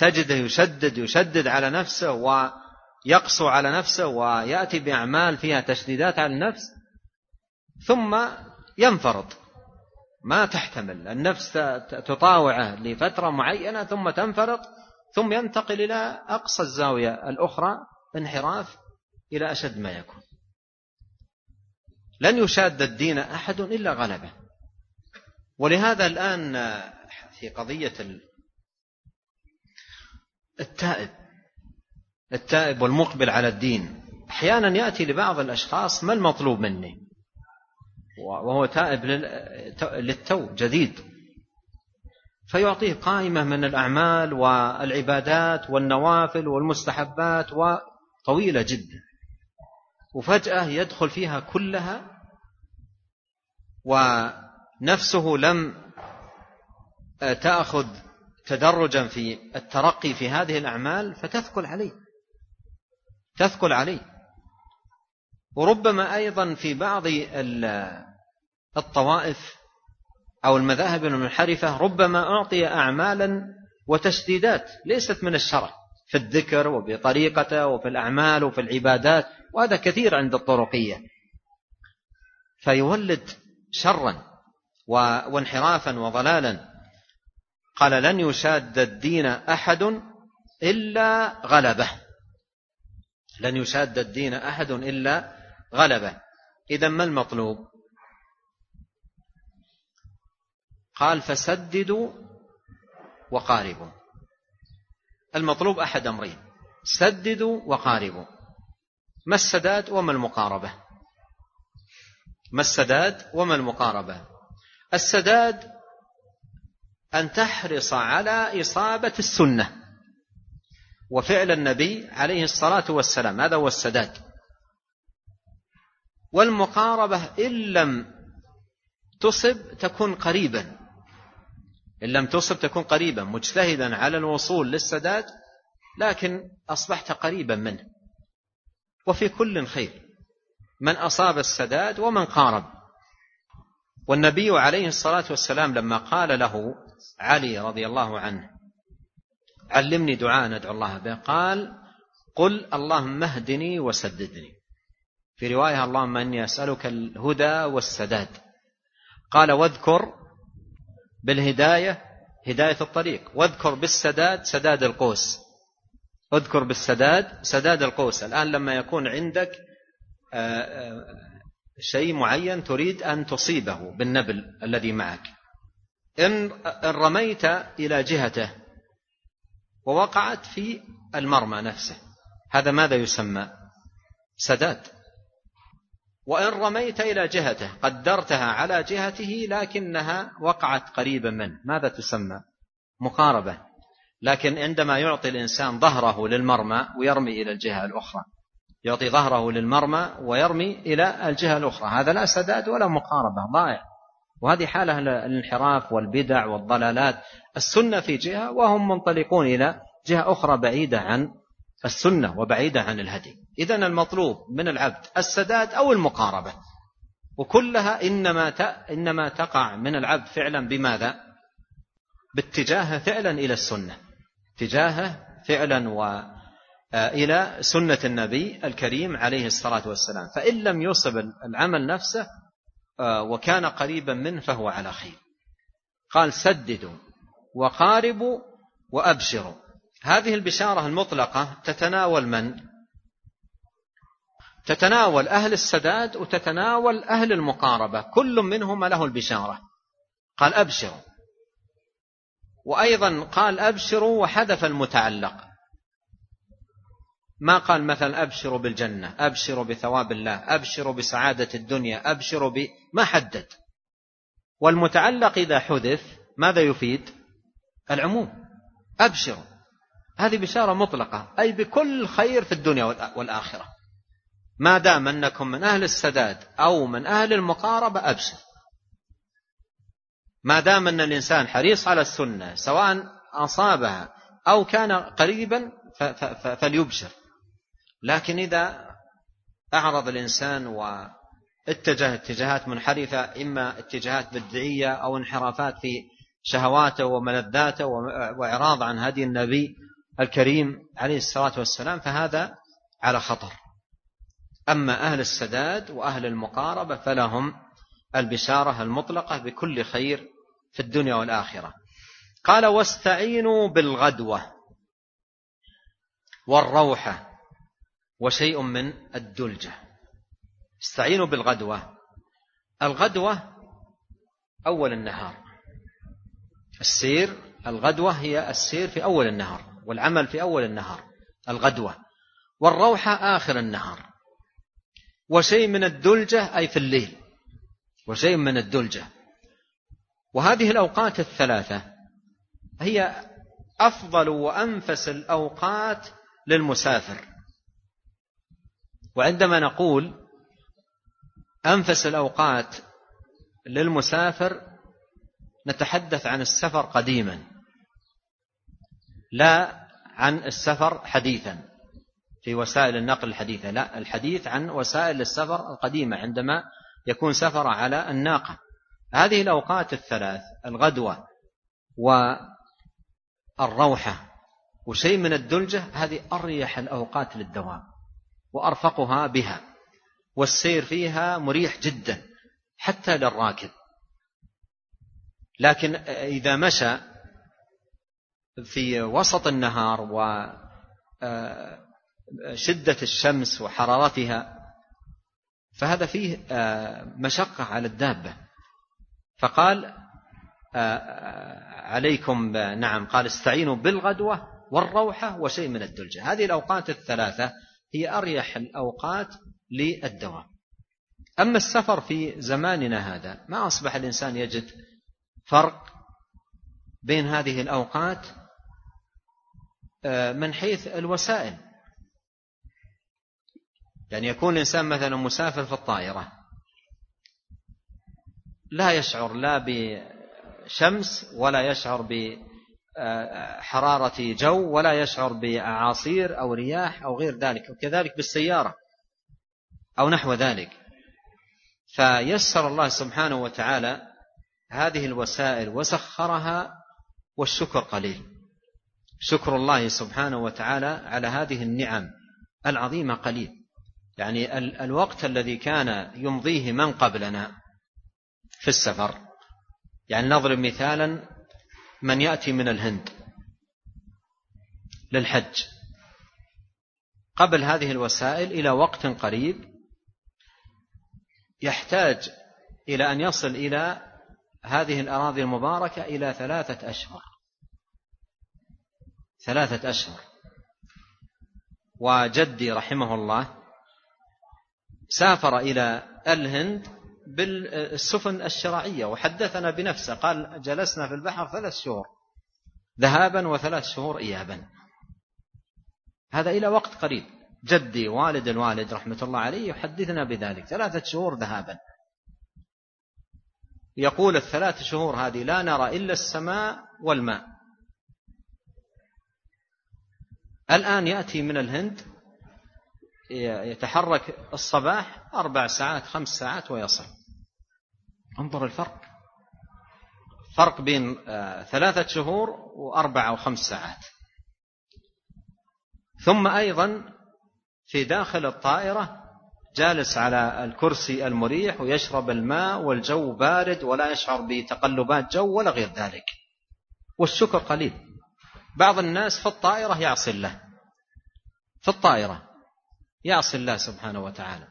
تجده يشدد يشدد على نفسه ويقسو على نفسه ويأتي بأعمال فيها تشديدات على النفس، ثم ينفرط، ما تحتمل النفس تطاوعه لفترة معينة ثم تنفرط، ثم ينتقل إلى أقصى الزاوية الأخرى، انحراف إلى أشد ما يكون. لن يشاد الدين أحد إلا غلبه. ولهذا الآن في قضية التائب التائب والمقبل على الدين، أحيانا يأتي لبعض الأشخاص ما المطلوب مني وهو تائب للتو جديد، فيعطيه قائمة من الأعمال والعبادات والنوافل والمستحبات وطويلة جدا، وفجأة يدخل فيها كلها ونفسه لم تأخذ تدرجا في الترقي في هذه الأعمال فتثقل عليه تثقل عليه. وربما أيضا في بعض الطوائف أو المذاهب المنحرفة ربما أعطي أعمالا وتشديدات ليست من الشرع في الذكر وبطريقته وفي الأعمال وفي العبادات، وهذا كثير عند الطرقية، فيولد شرا وانحرافا وضلالا. قال لن يشاد الدين أحد إلا غلبه، لن يشاد الدين أحد إلا غلبه. إذا ما المطلوب؟ قال فسددوا وقاربوا. المطلوب أحد أمرين: سددوا وقاربوا. ما السداد وما المقاربة؟ ما السداد وما المقاربة؟ السداد أن تحرص على إصابة السنة وفعل النبي عليه الصلاة والسلام، هذا هو السداد. والمقاربة إن لم تصب تكون قريبا، إن لم تصب تكون قريبا، مجتهدا على الوصول للسداد لكن أصبحت قريبا منه. وفي كل خير من أصاب السداد ومن قارب. والنبي عليه الصلاة والسلام لما قال له علي رضي الله عنه علمني دعاء ندعو الله به، قال قل اللهم اهدني وسددني. في رواية اللهم إني أسألك الهدى والسداد. قال واذكر بالهداية هداية الطريق، واذكر بالسداد سداد القوس. اذكر بالسداد سداد القوس. الآن لما يكون عندك شيء معين تريد أن تصيبه بالنبل الذي معك، إن رميت إلى جهته ووقعت في المرمى نفسه، هذا ماذا يسمى؟ سداد. وإن رميت إلى جهته قدرتها على جهته لكنها وقعت قريبا منه، ماذا تسمى؟ مقاربة. لكن عندما يعطي الإنسان ظهره للمرمى ويرمي إلى الجهة الأخرى، يعطي ظهره للمرمى ويرمي إلى الجهة الأخرى، هذا لا سداد ولا مقاربة، ضائع. وهذه حالة الانحراف والبدع والضلالات. السنة في جهة وهم منطلقون إلى جهة أخرى بعيدة عن السنة وبعيدة عن الهدي. إذن المطلوب من العبد السداد أو المقاربة، وكلها إنما إنما تقع من العبد فعلا بماذا؟ باتجاهه فعلا إلى السنة، اتجاهه فعلا وإلى سنة النبي الكريم عليه الصلاة والسلام. فإن لم يصب العمل نفسه وكان قريبا منه فهو على خير. قال سددوا وقاربوا وأبشروا. هذه البشارة المطلقة تتناول من؟ تتناول أهل السداد وتتناول أهل المقاربة، كل منهما له البشارة. قال أبشروا، وأيضا قال أبشروا وحذف المتعلق، ما قال مثلا أبشروا بالجنة، أبشروا بثواب الله، أبشروا بسعادة الدنيا، أبشروا ب... ما حدد. والمتعلق إذا حذف ماذا يفيد؟ العموم. أبشروا، هذه بشارة مطلقة، أي بكل خير في الدنيا والآخرة، ما دام أنكم من أهل السداد أو من أهل المقاربة أبشر. ما دام أن الإنسان حريص على السنة سواء أصابها أو كان قريبا فليبشر. لكن إذا أعرض الإنسان واتجه اتجاهات منحرفة، إما اتجاهات بدعية أو انحرافات في شهواته وملذاته وإعراض عن هدي النبي الكريم عليه الصلاة والسلام فهذا على خطر. أما أهل السداد وأهل المقاربة فلهم البشارة المطلقة بكل خير في الدنيا والآخرة. قال واستعينوا بالغدوة والروحة وشيء من الدلجة. استعينوا بالغدوة. الغدوة أول النهار، السير. الغدوة هي السير في أول النهار والعمل في أول النهار، الغدوة. والروحة آخر النهار. وشيء من الدلجة أي في الليل، وشيء من الدلجة. وهذه الأوقات الثلاثة هي أفضل وأنفس الأوقات للمسافر. وعندما نقول أنفس الأوقات للمسافر نتحدث عن السفر قديما، لا عن السفر حديثا في وسائل النقل الحديثة، لا، الحديث عن وسائل السفر القديمة عندما يكون سفر على الناقة. هذه الأوقات الثلاث، الغدوة والروحة وشيء من الدلجة، هذه أريح الأوقات للدوام وأرفقها بها، والسير فيها مريح جدا حتى للراكب. لكن إذا مشى في وسط النهار وشدة الشمس وحرارتها فهذا فيه مشقة على الدابة. فقال عليكم نعم قال استعينوا بالغدوة والروحة وشيء من الدلجة. هذه الأوقات الثلاثة هي أريح الأوقات للدوام. أما السفر في زماننا هذا ما أصبح الإنسان يجد فرق بين هذه الأوقات من حيث الوسائل. يعني يكون الإنسان مثلا مسافر في الطائرة لا يشعر لا بشمس ولا يشعر بحرارة جو ولا يشعر بأعاصير أو رياح أو غير ذلك، وكذلك بالسيارة أو نحو ذلك. فيسر الله سبحانه وتعالى هذه الوسائل وسخرها، والشكر قليل. شكر الله سبحانه وتعالى على هذه النعم العظيمة قليل. يعني الوقت الذي كان يمضيه من قبلنا في السفر، يعني نضرب مثالا من يأتي من الهند للحج قبل هذه الوسائل إلى وقت قريب يحتاج إلى أن يصل إلى هذه الأراضي المباركة إلى ثلاثة أشهر ثلاثة أشهر. وجدي رحمه الله سافر إلى الهند بالسفن الشراعية وحدثنا بنفسه، قال جلسنا في البحر ثلاث شهور ذهابا وثلاث شهور إيابا. هذا إلى وقت قريب. جدي والد الوالد رحمة الله عليه يحدثنا بذلك، ثلاثة شهور ذهابا. يقول الثلاث شهور هذه لا نرى إلا السماء والماء. الآن يأتي من الهند يتحرك الصباح أربع ساعات خمس ساعات ويصل. انظر الفرق، فرق بين ثلاثة شهور وأربع أو خمس ساعات. ثم أيضا في داخل الطائرة جالس على الكرسي المريح ويشرب الماء والجو بارد ولا يشعر بتقلبات جو ولا غير ذلك، والشكر قليل. بعض الناس في الطائرة يعصي الله، في الطائرة يعصي الله سبحانه وتعالى،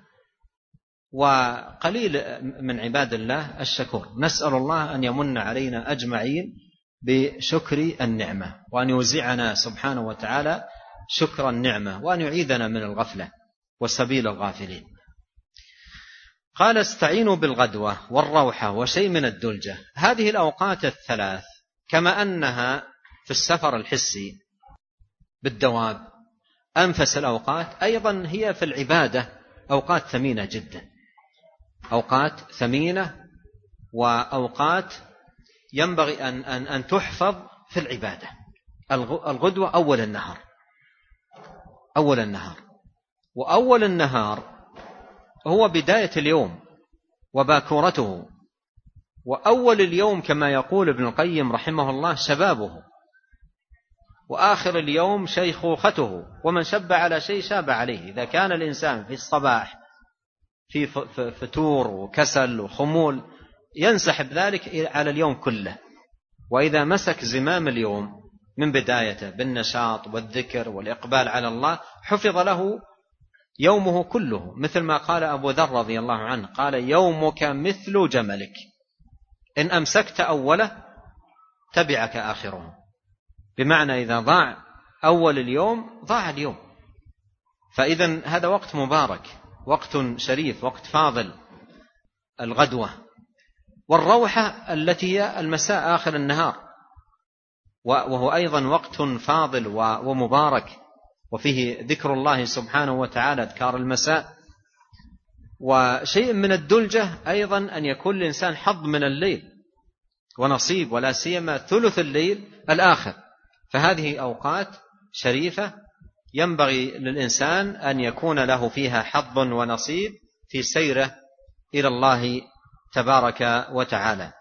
وقليل من عباد الله الشكور. نسأل الله أن يمن علينا أجمعين بشكر النعمة، وأن يوزعنا سبحانه وتعالى شكر النعمة، وأن يعيذنا من الغفلة وسبيل الغافلين. قال استعينوا بالغدوة والروحة وشيء من الدلجة. هذه الأوقات الثلاث كما أنها في السفر الحسي بالدواب أنفس الأوقات، أيضا هي في العبادة أوقات ثمينة جدا، أوقات ثمينة وأوقات ينبغي أن, أن, أن تحفظ في العبادة. الغدوة أول النهار، أول النهار، وأول النهار هو بداية اليوم وباكورته، وأول اليوم كما يقول ابن القيم رحمه الله شبابه، وآخر اليوم شيخوخته، ومن شب على شيء شاب عليه. إذا كان الإنسان في الصباح في فتور وكسل وخمول ينسحب ذلك على اليوم كله، وإذا مسك زمام اليوم من بدايته بالنشاط والذكر والإقبال على الله حفظ له يومه كله، مثل ما قال أبو ذر رضي الله عنه قال: يومك مثل جملك، إن أمسكت أوله تبعك آخره. بمعنى إذا ضاع أول اليوم ضاع اليوم. فإذا هذا وقت مبارك، وقت شريف، وقت فاضل الغدوة. والروحة التي هي المساء آخر النهار، وهو أيضا وقت فاضل ومبارك، وفيه ذكر الله سبحانه وتعالى، أذكار المساء. وشيء من الدلجة أيضا أن يكون الإنسان حظ من الليل ونصيب، ولا سيما ثلث الليل الآخر. فهذه أوقات شريفة ينبغي للإنسان أن يكون له فيها حظ ونصيب في سيره إلى الله تبارك وتعالى.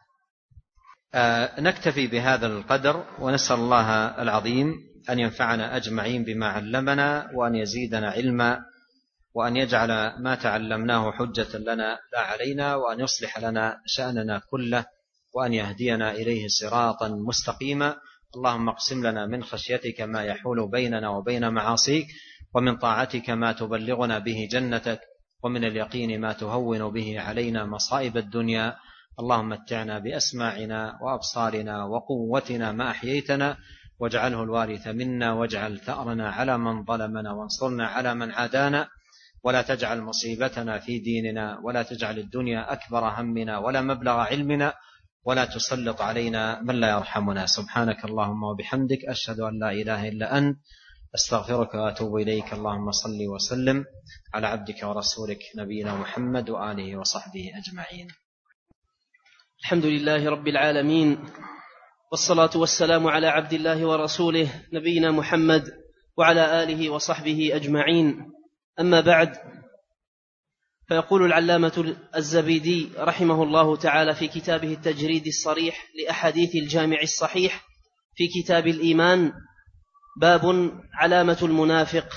آه نكتفي بهذا القدر، ونسأل الله العظيم أن ينفعنا أجمعين بما علمنا، وأن يزيدنا علما، وأن يجعل ما تعلمناه حجة لنا لا علينا، وأن يصلح لنا شأننا كله، وأن يهدينا إليه صراطا مستقيما. اللهم اقسم لنا من خشيتك ما يحول بيننا وبين معاصيك، ومن طاعتك ما تبلغنا به جنتك، ومن اليقين ما تهون به علينا مصائب الدنيا. اللهم متعنا بأسماعنا وأبصارنا وقوتنا ما أحييتنا، واجعله الوارث منا، واجعل ثأرنا على من ظلمنا، وانصرنا على من عادانا، ولا تجعل مصيبتنا في ديننا، ولا تجعل الدنيا أكبر همنا ولا مبلغ علمنا، ولا تسلط علينا من لا يرحمنا. سبحانك اللهم وبحمدك، أشهد أن لا إله إلا أنت، أستغفرك وأتوب إليك. اللهم صل وسلم على عبدك ورسولك نبينا محمد وآله وصحبه أجمعين. الحمد لله رب العالمين، والصلاة والسلام على عبد الله ورسوله نبينا محمد وعلى آله وصحبه أجمعين. أما بعد، فيقول العلامة الزبيدي رحمه الله تعالى في كتابه التجريد الصريح لأحاديث الجامع الصحيح في كتاب الإيمان: باب علامة المنافق.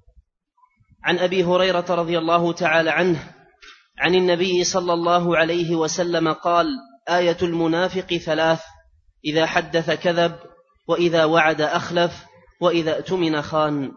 عن أبي هريرة رضي الله تعالى عنه عن النبي صلى الله عليه وسلم قال: آية المنافق ثلاث: إذا حدث كذب، وإذا وعد أخلف، وإذا اؤتمن خان.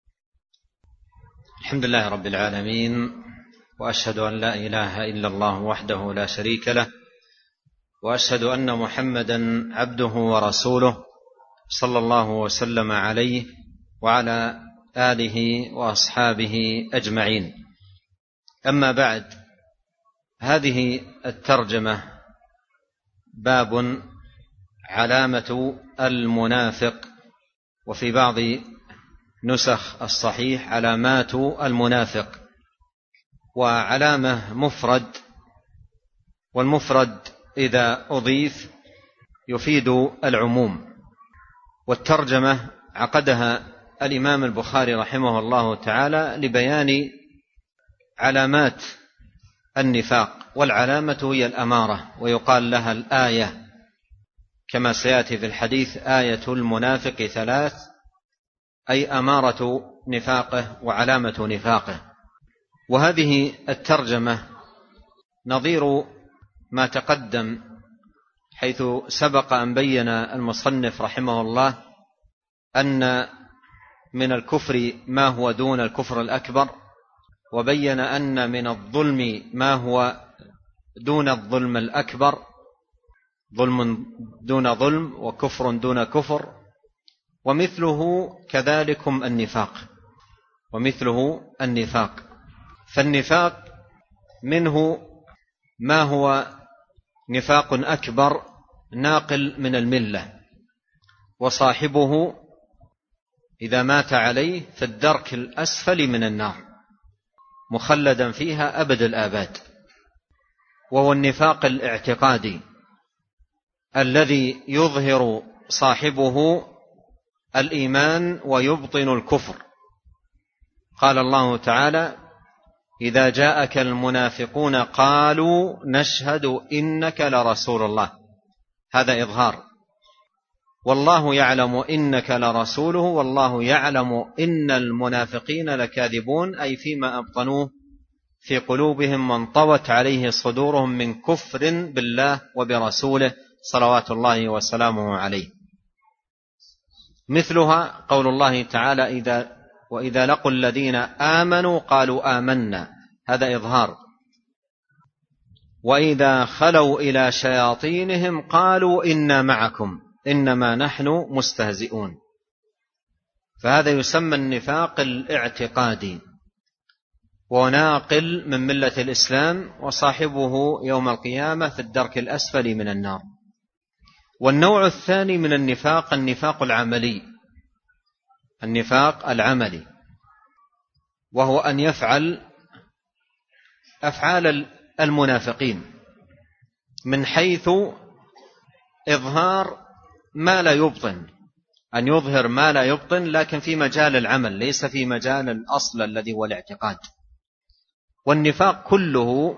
الحمد لله رب العالمين، وأشهد أن لا إله إلا الله وحده لا شريك له، وأشهد أن محمدا عبده ورسوله صلى الله وسلم عليه وعلى آله وأصحابه أجمعين. أما بعد، هذه الترجمة باب علامة المنافق، وفي بعض نسخ الصحيح علامات المنافق. وعلامة مفرد، والمفرد إذا أضيف يفيد العموم. والترجمة عقدها الإمام البخاري رحمه الله تعالى لبيان علامات النفاق، والعلامة هي الأمارة، ويقال لها الآية، كما سيأتي في الحديث: آية المنافق ثلاث، أي أمارة نفاقه وعلامة نفاقه. وهذه الترجمة نظير ما تقدم، حيث سبق أن بين المصنف رحمه الله أن من الكفر ما هو دون الكفر الأكبر، وبين أن من الظلم ما هو دون الظلم الأكبر، ظلم دون ظلم وكفر دون كفر، ومثله كذلكم النفاق، ومثله النفاق. فالنفاق منه ما هو نفاق أكبر ناقل من الملة، وصاحبه إذا مات عليه في الدرك الأسفل من النار مخلدا فيها أبد الآباد. وهو النفاق الاعتقادي الذي يظهر صاحبه الإيمان ويبطن الكفر. قال الله تعالى: إذا جاءك المنافقون قالوا نشهد إنك لرسول الله. هذا إظهار. والله يعلم إنك لرسوله والله يعلم إن المنافقين لكاذبون، أي فيما أبطنوه في قلوبهم وانطوت عليه صدورهم من كفر بالله وبرسوله صلوات الله وسلامه عليه. مثلها قول الله تعالى: إذا وإذا لقوا الذين آمنوا قالوا آمنا، هذا إظهار. وإذا خلوا إلى شياطينهم قالوا إنا معكم إنما نحن مستهزئون. فهذا يسمى النفاق الاعتقادي وناقل من ملة الإسلام، وصاحبه يوم القيامة في الدرك الأسفل من النار. والنوع الثاني من النفاق النفاق العملي، النفاق العملي، وهو أن يفعل أفعال المنافقين من حيث إظهار ما لا يبطن، أن يظهر ما لا يبطن لكن في مجال العمل، ليس في مجال الأصل الذي هو الاعتقاد. والنفاق كله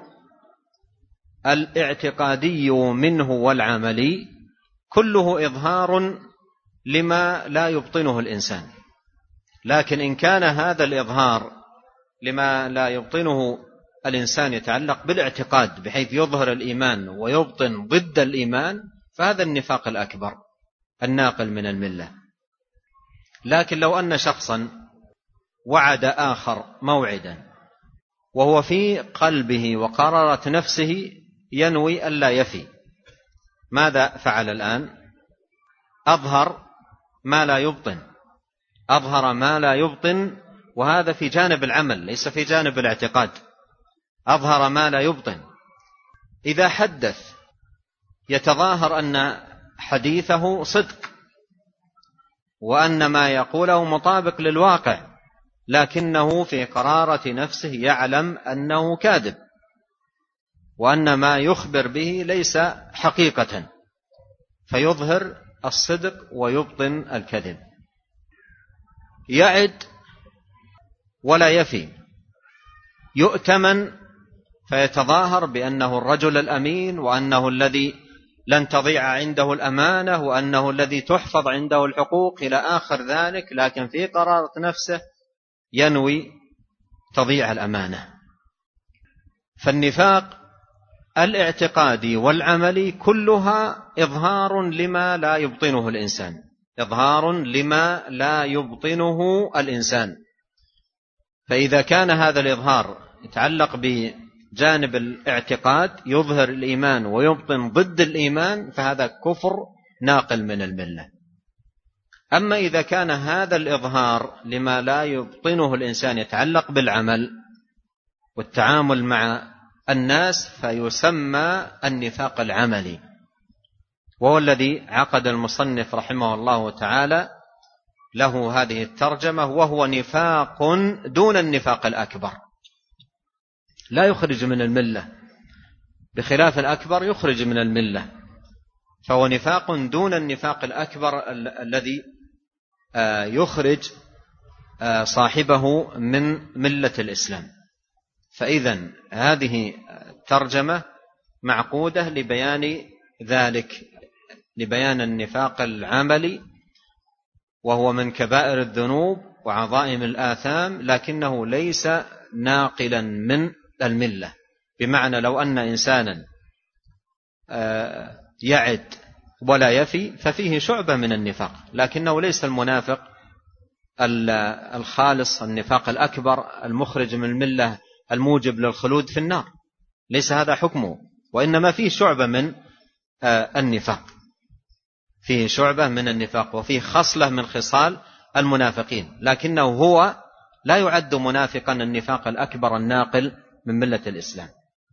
الاعتقادي منه والعملي كله إظهار لما لا يبطنه الإنسان، لكن إن كان هذا الإظهار لما لا يبطنه الإنسان يتعلق بالاعتقاد بحيث يظهر الإيمان ويبطن ضد الإيمان، فهذا النفاق الأكبر الناقل من الملة. لكن لو أن شخصا وعد آخر موعدا وهو في قلبه وقرارة نفسه ينوي ألا يفي، ماذا فعل الآن؟ أظهر ما لا يبطن، أظهر ما لا يبطن، وهذا في جانب العمل ليس في جانب الاعتقاد. أظهر ما لا يبطن. إذا حدث يتظاهر أن حديثه صدق وأن ما يقوله مطابق للواقع، لكنه في قرارة نفسه يعلم أنه كاذب وأن ما يخبر به ليس حقيقة، فيظهر الصدق ويبطن الكذب. يعد ولا يفي، يؤتمن فيتظاهر بأنه الرجل الأمين وأنه الذي لن تضيع عنده الأمانة وأنه الذي تحفظ عنده الحقوق إلى آخر ذلك، لكن في قرارة نفسه ينوي تضيع الأمانة. فالنفاق الاعتقادي والعملي كلها إظهار لما لا يبطنه الإنسان، إظهار لما لا يبطنه الإنسان. فإذا كان هذا الإظهار يتعلق بجانب الاعتقاد يظهر الإيمان ويبطن ضد الإيمان، فهذا كفر ناقل من الملة. أما إذا كان هذا الإظهار لما لا يبطنه الإنسان يتعلق بالعمل والتعامل مع الناس، فيسمى النفاق العملي، وهو الذي عقد المصنف رحمه الله تعالى له هذه الترجمة، وهو نفاق دون النفاق الأكبر، لا يخرج من الملة، بخلاف الأكبر يخرج من الملة. فهو نفاق دون النفاق الأكبر الذي يخرج صاحبه من ملة الإسلام. فإذن هذه الترجمة معقودة لبيان ذلك، لبيان النفاق العملي، وهو من كبائر الذنوب وعظائم الآثام، لكنه ليس ناقلا من الملة. بمعنى لو أن إنسانا يعد ولا يفي ففيه شعبة من النفاق، لكنه ليس المنافق الخالص، النفاق الأكبر المخرج من الملة الموجب للخلود في النار، ليس هذا حكمه، وإنما فيه شعبة من النفاق، فيه شعبة من النفاق وفيه خصلة من خصال المنافقين، لكنه هو لا يعد منافقا النفاق الأكبر الناقل من ملة الإسلام.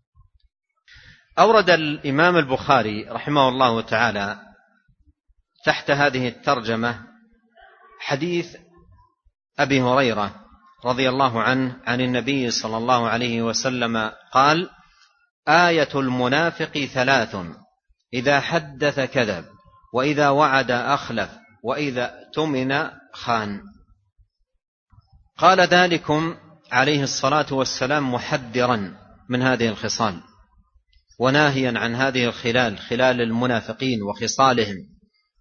أورد الإمام البخاري رحمه الله تعالى تحت هذه الترجمة حديث أبي هريرة رضي الله عنه عن النبي صلى الله عليه وسلم قال: آية المنافق ثلاث: إذا حدث كذب، وإذا وعد أخلف، وإذا اؤتمن خان. قال ذلكم عليه الصلاة والسلام محذرا من هذه الخصال وناهيا عن هذه الخلال، خلال المنافقين وخصالهم،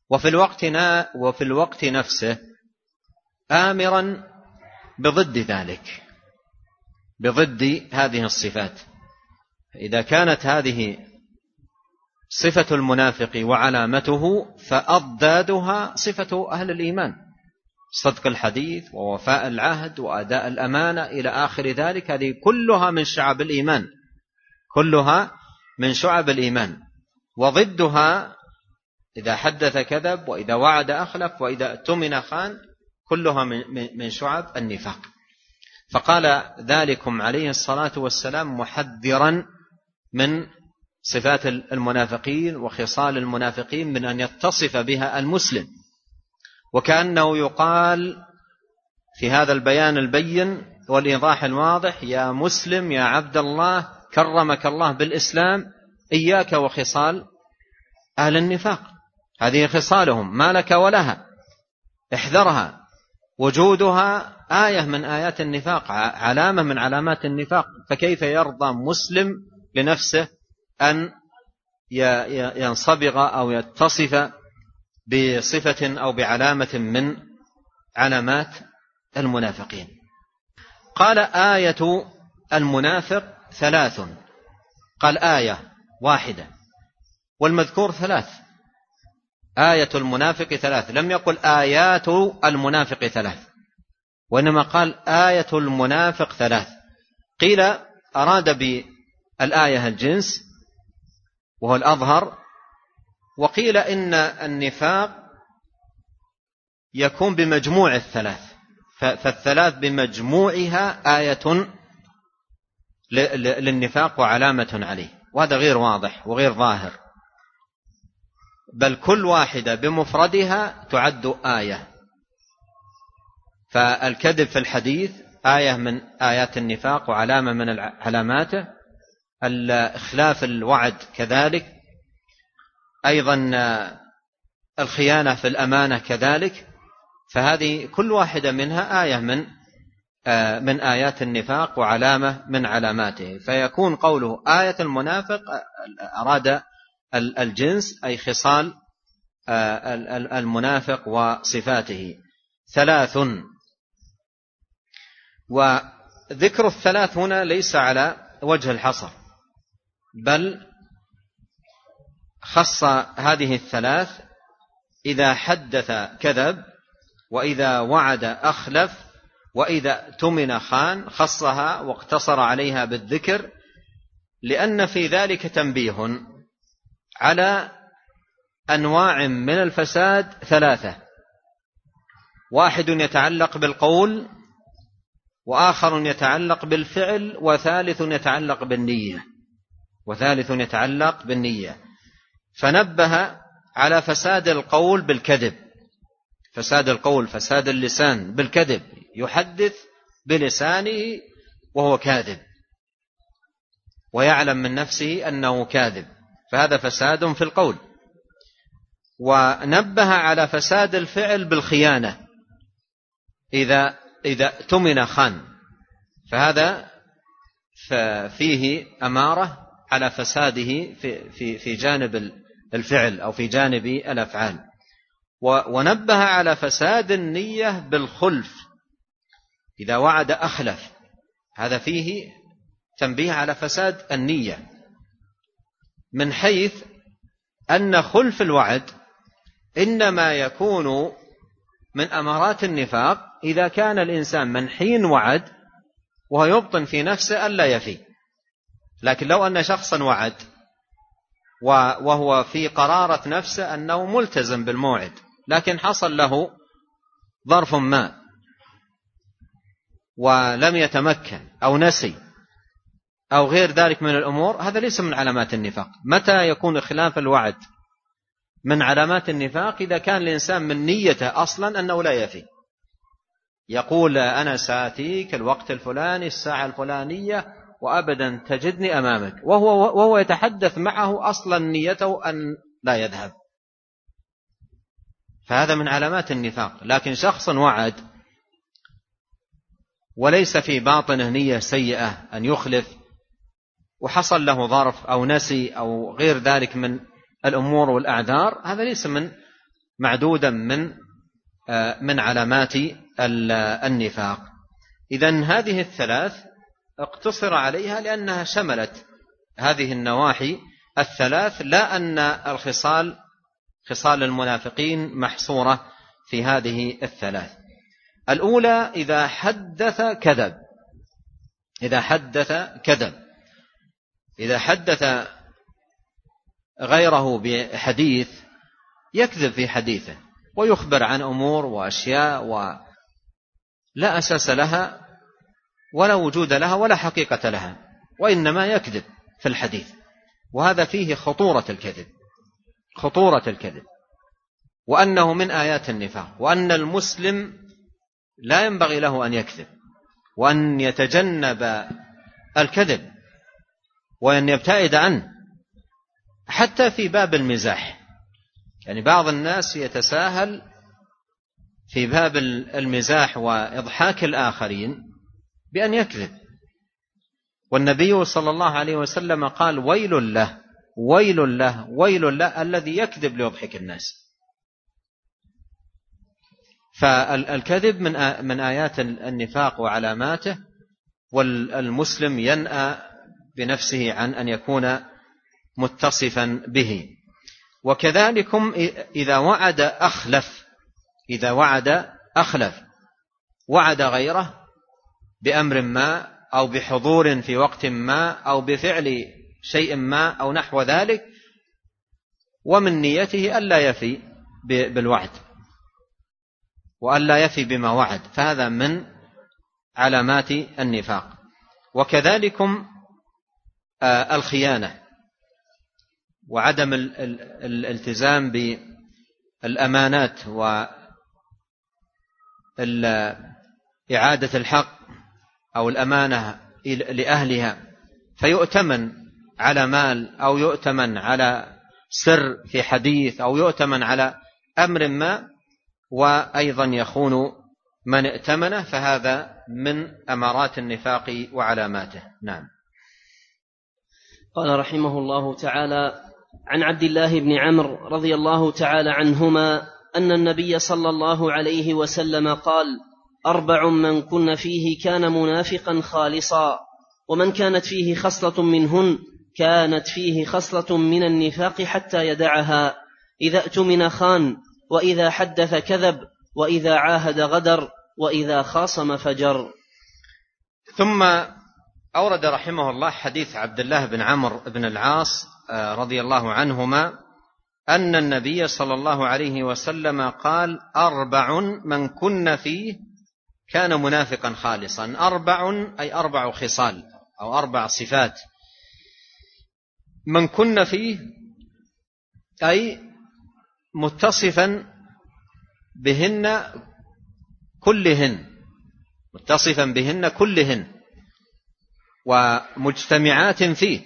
وفي الوقت وفي الوقت نفسه آمرا بضد ذلك، بضد هذه الصفات. إذا كانت هذه صفة المنافق وعلامته، فأضدادها صفة أهل الإيمان: صدق الحديث ووفاء العهد وأداء الأمانة إلى آخر ذلك. هذه كلها من شعب الإيمان، كلها من شعب الإيمان. وضدها إذا حدث كذب، وإذا وعد أخلف، وإذا اؤتمن خان، كلها من شعب النفاق. فقال ذلكم عليه الصلاة والسلام محذرا من صفات المنافقين وخصال المنافقين من أن يتصف بها المسلم، وكأنه يقال في هذا البيان البين والإيضاح الواضح: يا مسلم يا عبد الله كرمك الله بالإسلام، إياك وخصال أهل النفاق، هذه خصالهم ما لك ولها، احذرها. وجودها آية من آيات النفاق، علامة من علامات النفاق. فكيف يرضى مسلم لنفسه أن ينصبغ أو يتصف بصفة أو بعلامة من علامات المنافقين؟ قال: آية المنافق ثلاث. قال آية واحدة، والمذكور ثلاث. آية المنافق ثلاث، لم يقل آيات المنافق ثلاث، وإنما قال آية المنافق ثلاث. قيل أراد بالآية الجنس وهو الأظهر، وقيل إن النفاق يكون بمجموع الثلاث، فالثلاث بمجموعها آية للنفاق وعلامة عليه، وهذا غير واضح وغير ظاهر، بل كل واحدة بمفردها تعد آية. فالكذب في الحديث آية من آيات النفاق وعلامة من علاماته، الإخلاف الوعد كذلك، أيضا الخيانة في الأمانة كذلك. فهذه كل واحدة منها آية من من آيات النفاق وعلامة من علاماته. فيكون قوله آية المنافق أراد الجنس، أي خصال المنافق وصفاته ثلاث. وذكر الثلاث هنا ليس على وجه الحصر، بل خص هذه الثلاث: إذا حدث كذب، وإذا وعد أخلف، وإذا اؤتمن خان. خصها واقتصر عليها بالذكر، لأن في ذلك تنبيه على أنواع من الفساد ثلاثة: واحد يتعلق بالقول، وآخر يتعلق بالفعل، وثالث يتعلق بالنية وثالث يتعلق بالنية. فنبه على فساد القول بالكذب، فساد القول فساد اللسان بالكذب، يحدث بلسانه وهو كاذب ويعلم من نفسه أنه كاذب، فهذا فساد في القول. ونبه على فساد الفعل بالخيانة، إذا إذا اؤتمن خان، فهذا فيه أمارة على فساده في في في جانب الفعل أو في جانب الأفعال. ونبه على فساد النية بالخلف، إذا وعد أخلف، هذا فيه تنبيه على فساد النية، من حيث أن خلف الوعد إنما يكون من أمارات النفاق إذا كان الإنسان من حين وعد وهو يبطن في نفسه ألا يفي. لكن لو أن شخصا وعد وهو في قرارة نفسه أنه ملتزم بالموعد، لكن حصل له ظرف ما ولم يتمكن أو نسي أو غير ذلك من الأمور، هذا ليس من علامات النفاق. متى يكون خلاف الوعد من علامات النفاق؟ إذا كان الإنسان من نيته أصلا أنه لا يفي، يقول أنا سآتيك الوقت الفلاني الساعة الفلانية وأبدا تجدني أمامك، وهو, وهو يتحدث معه أصلا نيته أن لا يذهب، فهذا من علامات النفاق. لكن شخص وعد وليس في باطنه نية سيئة أن يخلف، وحصل له ظرف أو نسي أو غير ذلك من الأمور والأعذار، هذا ليس من معدودا من من علامات النفاق. إذن هذه الثلاث اقتصر عليها لأنها شملت هذه النواحي الثلاث، لا أن الخصال خصال المنافقين محصورة في هذه الثلاث. الأولى إذا حدث كذب، إذا حدث كذب إذا حدث غيره بحديث يكذب في حديثه ويخبر عن أمور وأشياء ولا أساس لها ولا وجود لها ولا حقيقة لها، وإنما يكذب في الحديث، وهذا فيه خطورة الكذب خطورة الكذب وأنه من آيات النفاق، وأن المسلم لا ينبغي له أن يكذب، وأن يتجنب الكذب وأن يبتعد عنه، حتى في باب المزاح. يعني بعض الناس يتساهل في باب المزاح وإضحاك الآخرين بأن يكذب، والنبي صلى الله عليه وسلم قال ويل له ويل له ويل له الذي يكذب ليضحك الناس. فالكذب من من آيات النفاق وعلاماته، والمسلم ينأى بنفسه عن أن يكون متصفا به. وكذلكم إذا وعد أخلف إذا وعد أخلف وعد غيره بأمر ما أو بحضور في وقت ما أو بفعل شيء ما أو نحو ذلك، ومن نيته ألا يفي بالوعد وألا يفي بما وعد، فهذا من علامات النفاق. وكذلكم الخيانة وعدم الالتزام بالأمانات وإعادة الحق أو الأمانة لأهلها، فيؤتمن على مال أو يؤتمن على سر في حديث أو يؤتمن على أمر ما، وأيضا يخون من ائتمنه، فهذا من أمارات النفاق وعلاماته. نعم. قال رحمه الله تعالى: عن عبد الله بن عمرو رضي الله تعالى عنهما أن النبي صلى الله عليه وسلم قال: أربع من كن فيه كان منافقا خالصا، ومن كانت فيه خصلة منهن كانت فيه خصلة من النفاق حتى يدعها: إذا اؤتمن خان، وإذا حدث كذب، وإذا عاهد غدر، وإذا خاصم فجر. ثم أورد رحمه الله حديث عبد الله بن عمرو بن العاص رضي الله عنهما أن النبي صلى الله عليه وسلم قال: أربع من كن فيه كان منافقا خالصا. أربع أي أربع خصال أو أربع صفات. من كن فيه أي متصفا بهن كلهن متصفا بهن كلهن ومجتمعات فيه،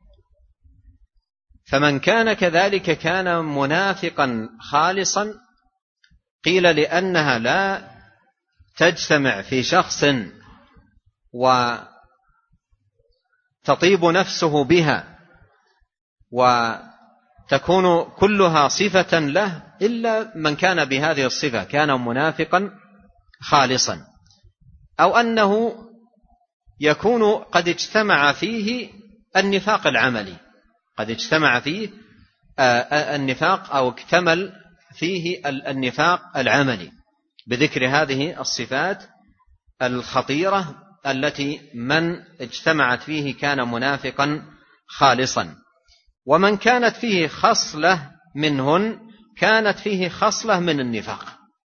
فمن كان كذلك كان منافقا خالصا. قيل لأنها لا تجتمع في شخص وتطيب نفسه بها وتكون كلها صفة له إلا من كان بهذه الصفة كان منافقا خالصا، أو أنه يكون قد اجتمع فيه النفاق العملي، قد اجتمع فيه النفاق أو اكتمل فيه النفاق العملي بذكر هذه الصفات الخطيرة التي من اجتمعت فيه كان منافقا خالصا. ومن كانت فيه خصلة منهن كانت فيه خصلة من النفاق.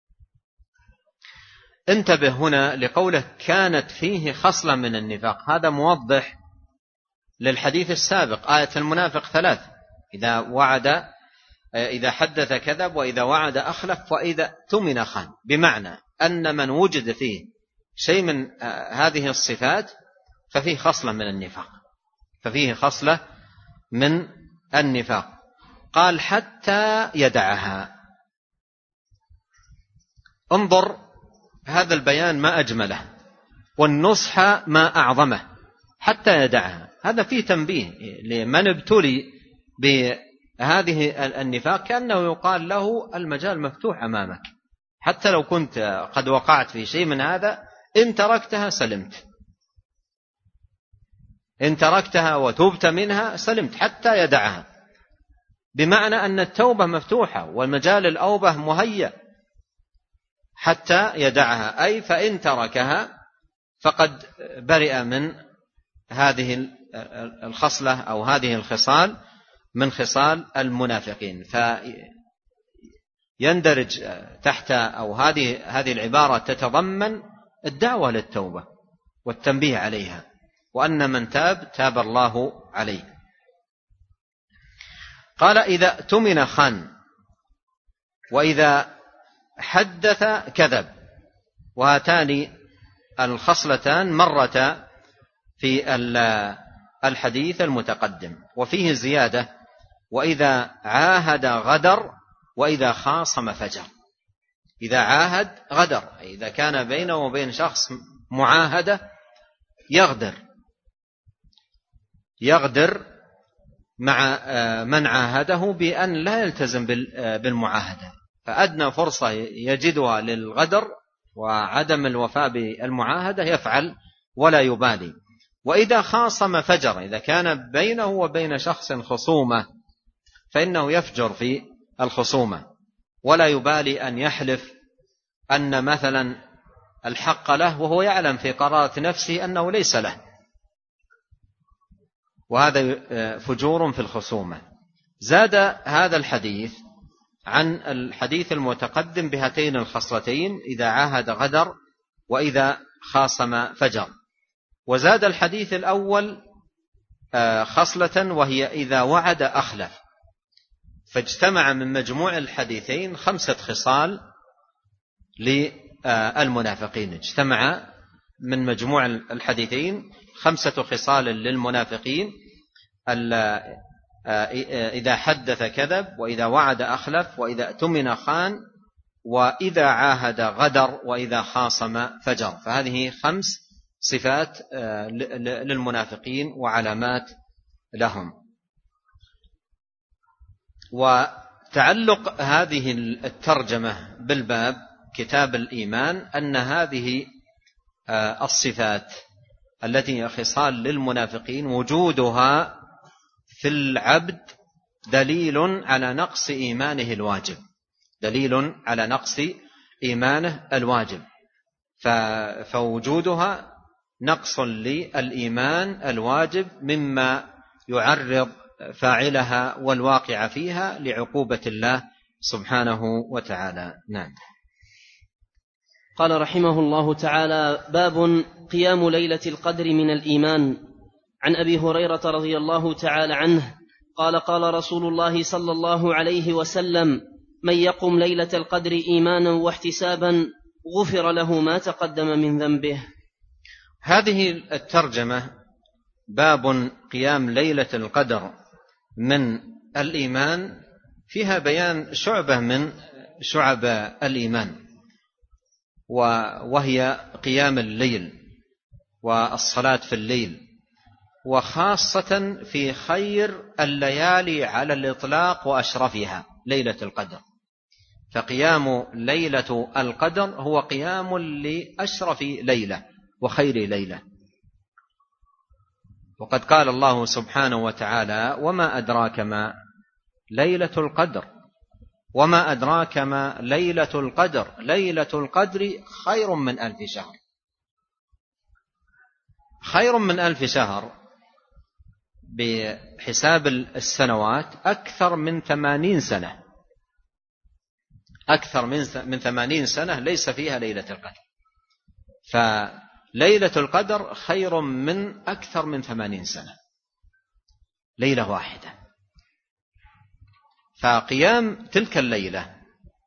انتبه هنا لقوله كانت فيه خصلة من النفاق، هذا موضح للحديث السابق. آية المنافق ثلاث: إذا وعد إذا حدث كذب، وإذا وعد أخلف، وإذا اؤتمن خان، بمعنى أن من وجد فيه شيء من هذه الصفات ففيه خصلة من النفاق ففيه خصلة من النفاق. قال: حتى يدعها. انظر هذا البيان ما أجمله، والنصح ما أعظمه. حتى يدعها، هذا فيه تنبيه لمن ابتلي هذه النفاق كأنه يقال له المجال مفتوح أمامك، حتى لو كنت قد وقعت في شيء من هذا إن تركتها سلمت، إن تركتها وتوبت منها سلمت حتى يدعها، بمعنى أن التوبة مفتوحة والمجال الأوبة مهيأ حتى يدعها، أي فإن تركها فقد برئ من هذه الخصلة أو هذه الخصال من خصال المنافقين. فيندرج تحت أو هذه هذه العبارة تتضمن الدعوة للتوبة والتنبيه عليها، وأن من تاب تاب الله عليه. قال إذا اؤتمن خان، وإذا حدث كذب، وهاتان الخصلتان مرتا في الحديث المتقدم، وفيه زيادة: وإذا عاهد غدر، وإذا خاصم فجر. إذا عاهد غدر، إذا كان بينه وبين شخص معاهدة يغدر يغدر مع من عاهده بأن لا يلتزم بالمعاهدة، فأدنى فرصة يجدها للغدر وعدم الوفاء بالمعاهدة يفعل ولا يبالي. وإذا خاصم فجر، إذا كان بينه وبين شخص خصومة فإنه يفجر في الخصومة ولا يبالي أن يحلف أن مثلا الحق له وهو يعلم في قرارة نفسه أنه ليس له، وهذا فجور في الخصومة. زاد هذا الحديث عن الحديث المتقدم بهاتين الخصلتين: إذا عاهد غدر، وإذا خاصم فجر. وزاد الحديث الأول خصلة وهي إذا وعد أخلف، فاجتمع من مجموع الحديثين خمسة خصال للمنافقين، اجتمع من مجموع الحديثين خمسة خصال للمنافقين: إذا حدث كذب، وإذا وعد أخلف، وإذا اؤتمن خان، وإذا عاهد غدر، وإذا خاصم فجر. فهذه خمس صفات للمنافقين وعلامات لهم. وتعلق هذه الترجمة بالباب كتاب الإيمان أن هذه الصفات التي هي خصال للمنافقين وجودها في العبد دليل على نقص إيمانه الواجب، دليل على نقص إيمانه الواجب، فوجودها نقص للإيمان الواجب مما يعرض فاعلها والواقع فيها لعقوبة الله سبحانه وتعالى. نعم. قال رحمه الله تعالى: باب قيام ليلة القدر من الإيمان. عن أبي هريرة رضي الله تعالى عنه قال: قال رسول الله صلى الله عليه وسلم: من يقم ليلة القدر إيمانا واحتسابا غفر له ما تقدم من ذنبه. هذه الترجمة باب قيام ليلة القدر من الإيمان فيها بيان شعبة من شعب الإيمان، وهي قيام الليل والصلاة في الليل، وخاصة في خير الليالي على الإطلاق وأشرفها ليلة القدر. فقيام ليلة القدر هو قيام لأشرف ليلة وخير ليلة. وقد قال الله سبحانه وتعالى: وما أدراك ما ليلة القدر وما أدراك ما ليلة القدر ليلة القدر خير من ألف شهر. خير من ألف شهر بحساب السنوات أكثر من ثمانين سنة، أكثر من ثمانين سنة ليس فيها ليلة القدر. فليلة القدر خير من أكثر من ثمانين سنة، ليلة واحدة. فقيام تلك الليلة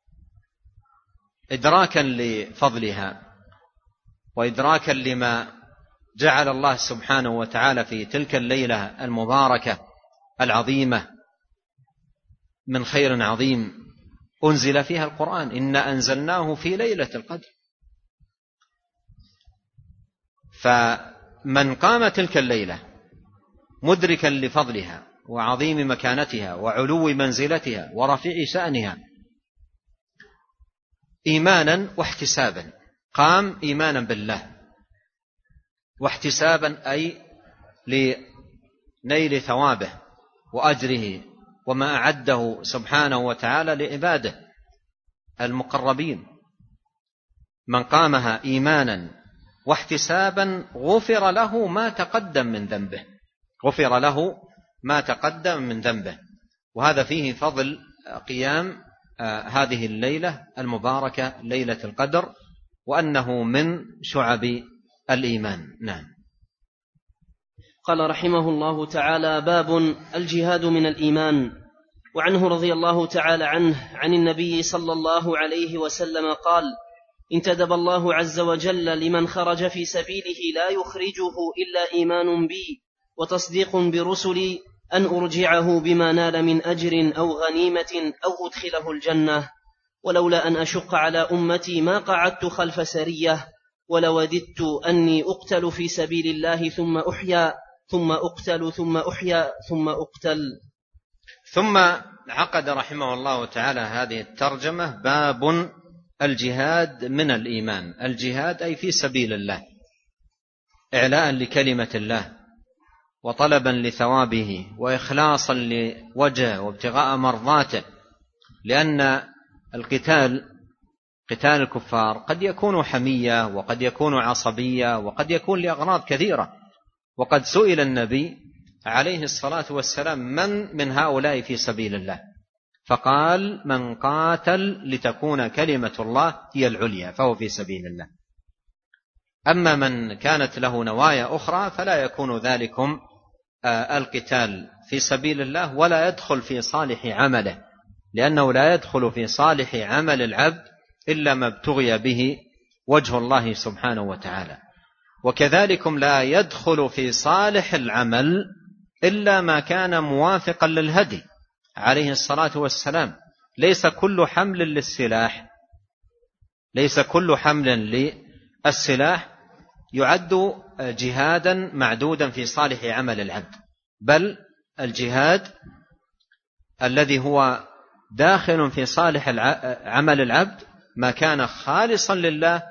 إدراكا لفضلها وإدراكا لما جعل الله سبحانه وتعالى في تلك الليلة المباركة العظيمة من خير عظيم أنزل فيها القرآن: إنا أنزلناه في ليلة القدر. فمن قام تلك الليلة مدركا لفضلها وعظيم مكانتها وعلو منزلتها ورفيع شأنها إيمانا واحتسابا. قام إيمانا بالله، واحتسابا أي لنيل ثوابه وأجره وما أعده سبحانه وتعالى لعباده المقربين. من قامها إيمانا واحتسابا غفر له ما تقدم من ذنبه، غفر له ما تقدم من ذنبه. وهذا فيه فضل قيام هذه الليلة المباركة ليلة القدر، وأنه من شعب الإيمان. نعم. قال رحمه الله تعالى: باب الجهاد من الإيمان. وعنه رضي الله تعالى عنه عن النبي صلى الله عليه وسلم قال: انتدب الله عز وجل لمن خرج في سبيله لا يخرجه إلا إيمان بي وتصديق برسلي أن أرجعه بما نال من أجر أو غنيمة أو أدخله الجنة، ولولا أن أشق على أمتي ما قعدت خلف سرية، ولوددت أني أقتل في سبيل الله ثم أحيا ثم أقتل ثم أحيا ثم أقتل. ثم عقد رحمه الله تعالى هذه الترجمة: باب الجهاد من الإيمان. الجهاد أي في سبيل الله، إعلاء لكلمة الله وطلبا لثوابه وإخلاصا لوجهه وابتغاء مرضاته، لأن القتال قتال الكفار قد يكون حمية وقد يكون عصبية وقد يكون لأغراض كثيرة. وقد سئل النبي عليه الصلاة والسلام: من من هؤلاء في سبيل الله؟ فقال: من قاتل لتكون كلمة الله هي العليا فهو في سبيل الله. أما من كانت له نوايا أخرى فلا يكون ذلكم القتال في سبيل الله، ولا يدخل في صالح عمله، لأنه لا يدخل في صالح عمل العبد إلا ما ابتغي به وجه الله سبحانه وتعالى. وكذلكم لا يدخل في صالح العمل إلا ما كان موافقا للهدي عليه الصلاة والسلام. ليس كل حمل للسلاح ليس كل حمل للسلاح يعد جهادا معدودا في صالح عمل العبد، بل الجهاد الذي هو داخل في صالح عمل العبد ما كان خالصا لله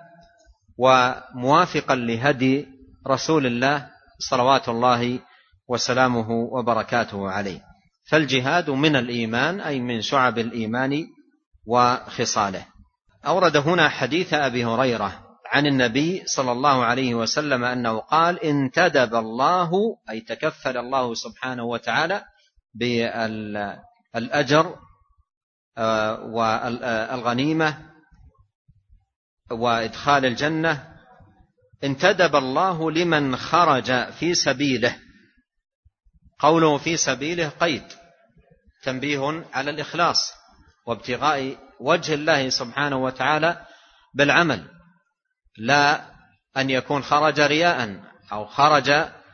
وموافقا لهدي رسول الله صلوات الله وسلامه وبركاته عليه. فالجهاد من الإيمان أي من شعب الإيمان وخصاله. أورد هنا حديث أبي هريرة عن النبي صلى الله عليه وسلم أنه قال: انتدب الله أي تكفل الله سبحانه وتعالى بالأجر والغنيمة وإدخال الجنة. انتدب الله لمن خرج في سبيله. قوله في سبيله قيد، تنبيه على الإخلاص وابتغاء وجه الله سبحانه وتعالى بالعمل، لا أن يكون خرج رياء أو خرج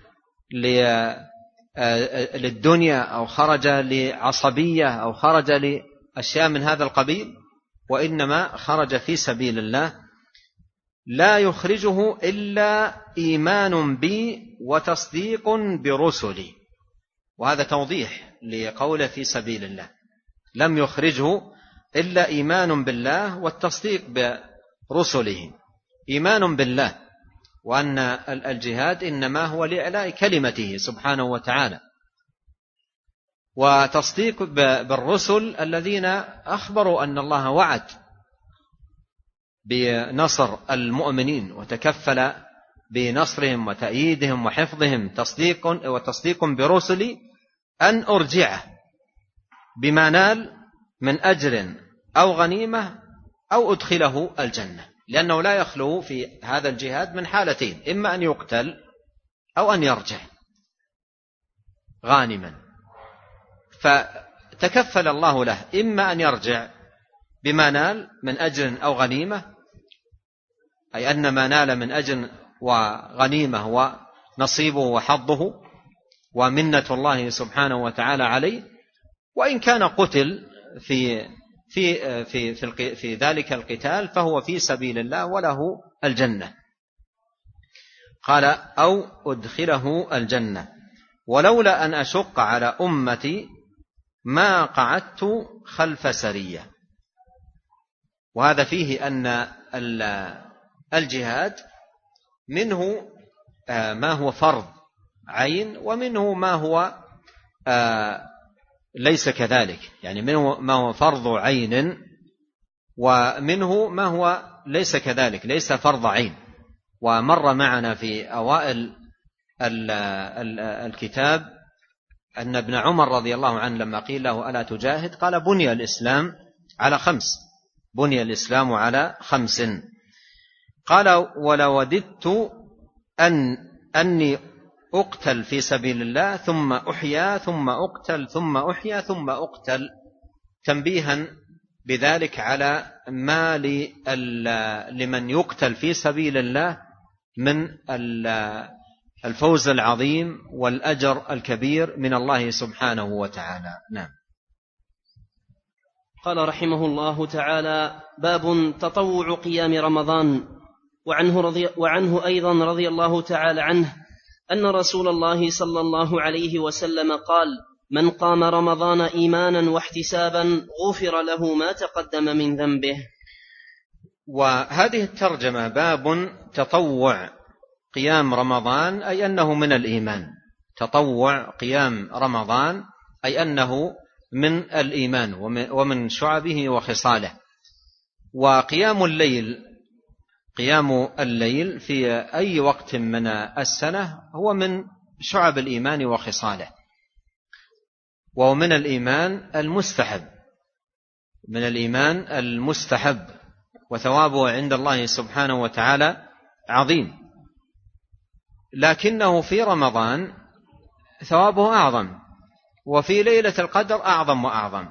للدنيا أو خرج لعصبية أو خرج لأشياء من هذا القبيل، وإنما خرج في سبيل الله لا يخرجه إلا إيمان بي وتصديق برسلي. وهذا توضيح لقوله في سبيل الله، لم يخرجه إلا إيمان بالله والتصديق برسله. إيمان بالله وأن الجهاد إنما هو لإعلاء كلمته سبحانه وتعالى، وتصديق بالرسل الذين أخبروا أن الله وعد بنصر المؤمنين وتكفل بنصرهم وتأييدهم وحفظهم، تصديق وتصديق برسلي أن أرجعه بما نال من أجر أو غنيمة أو أدخله الجنة، لأنه لا يخلو في هذا الجهاد من حالتين: إما أن يقتل أو أن يرجع غانما. فتكفل الله له إما أن يرجع بما نال من أجر أو غنيمة، أي أن ما نال من أجر وغنيمة هو نصيبه وحظه ومنة الله سبحانه وتعالى عليه، وإن كان قتل في في في في, في ذلك القتال فهو في سبيل الله وله الجنة. قال: أو أدخله الجنة. ولولا أن أشق على أمتي ما قعدت خلف سرية. وهذا فيه أن الجهاد منه ما هو فرض عين ومنه ما هو ليس كذلك، يعني منه ما هو فرض عين ومنه ما هو ليس كذلك، ليس فرض عين. ومر معنا في أوائل الكتاب أن ابن عمر رضي الله عنه لما قيل له ألا تجاهد قال بني الإسلام على خمس، بني الإسلام على خمس. قال ولوددت أن أني أقتل في سبيل الله ثم أحيا ثم أقتل ثم أحيا ثم أقتل، تنبيها بذلك على ما لمن يقتل في سبيل الله من الفوز العظيم والأجر الكبير من الله سبحانه وتعالى. نعم. قال رحمه الله تعالى: باب تطوع قيام رمضان. وعنه, رضي وعنه أيضا رضي الله تعالى عنه أن رسول الله صلى الله عليه وسلم قال: من قام رمضان إيمانا واحتسابا غفر له ما تقدم من ذنبه. وهذه الترجمة باب تطوع قيام رمضان أي أنه من الإيمان. تطوع قيام رمضان أي أنه من الإيمان ومن شعبه وخصاله. وقيام الليل، قيام الليل في أي وقت من السنة هو من شعب الإيمان وخصاله، وهو من الإيمان المستحب، من الإيمان المستحب، وثوابه عند الله سبحانه وتعالى عظيم. لكنه في رمضان ثوابه أعظم، وفي ليلة القدر أعظم وأعظم.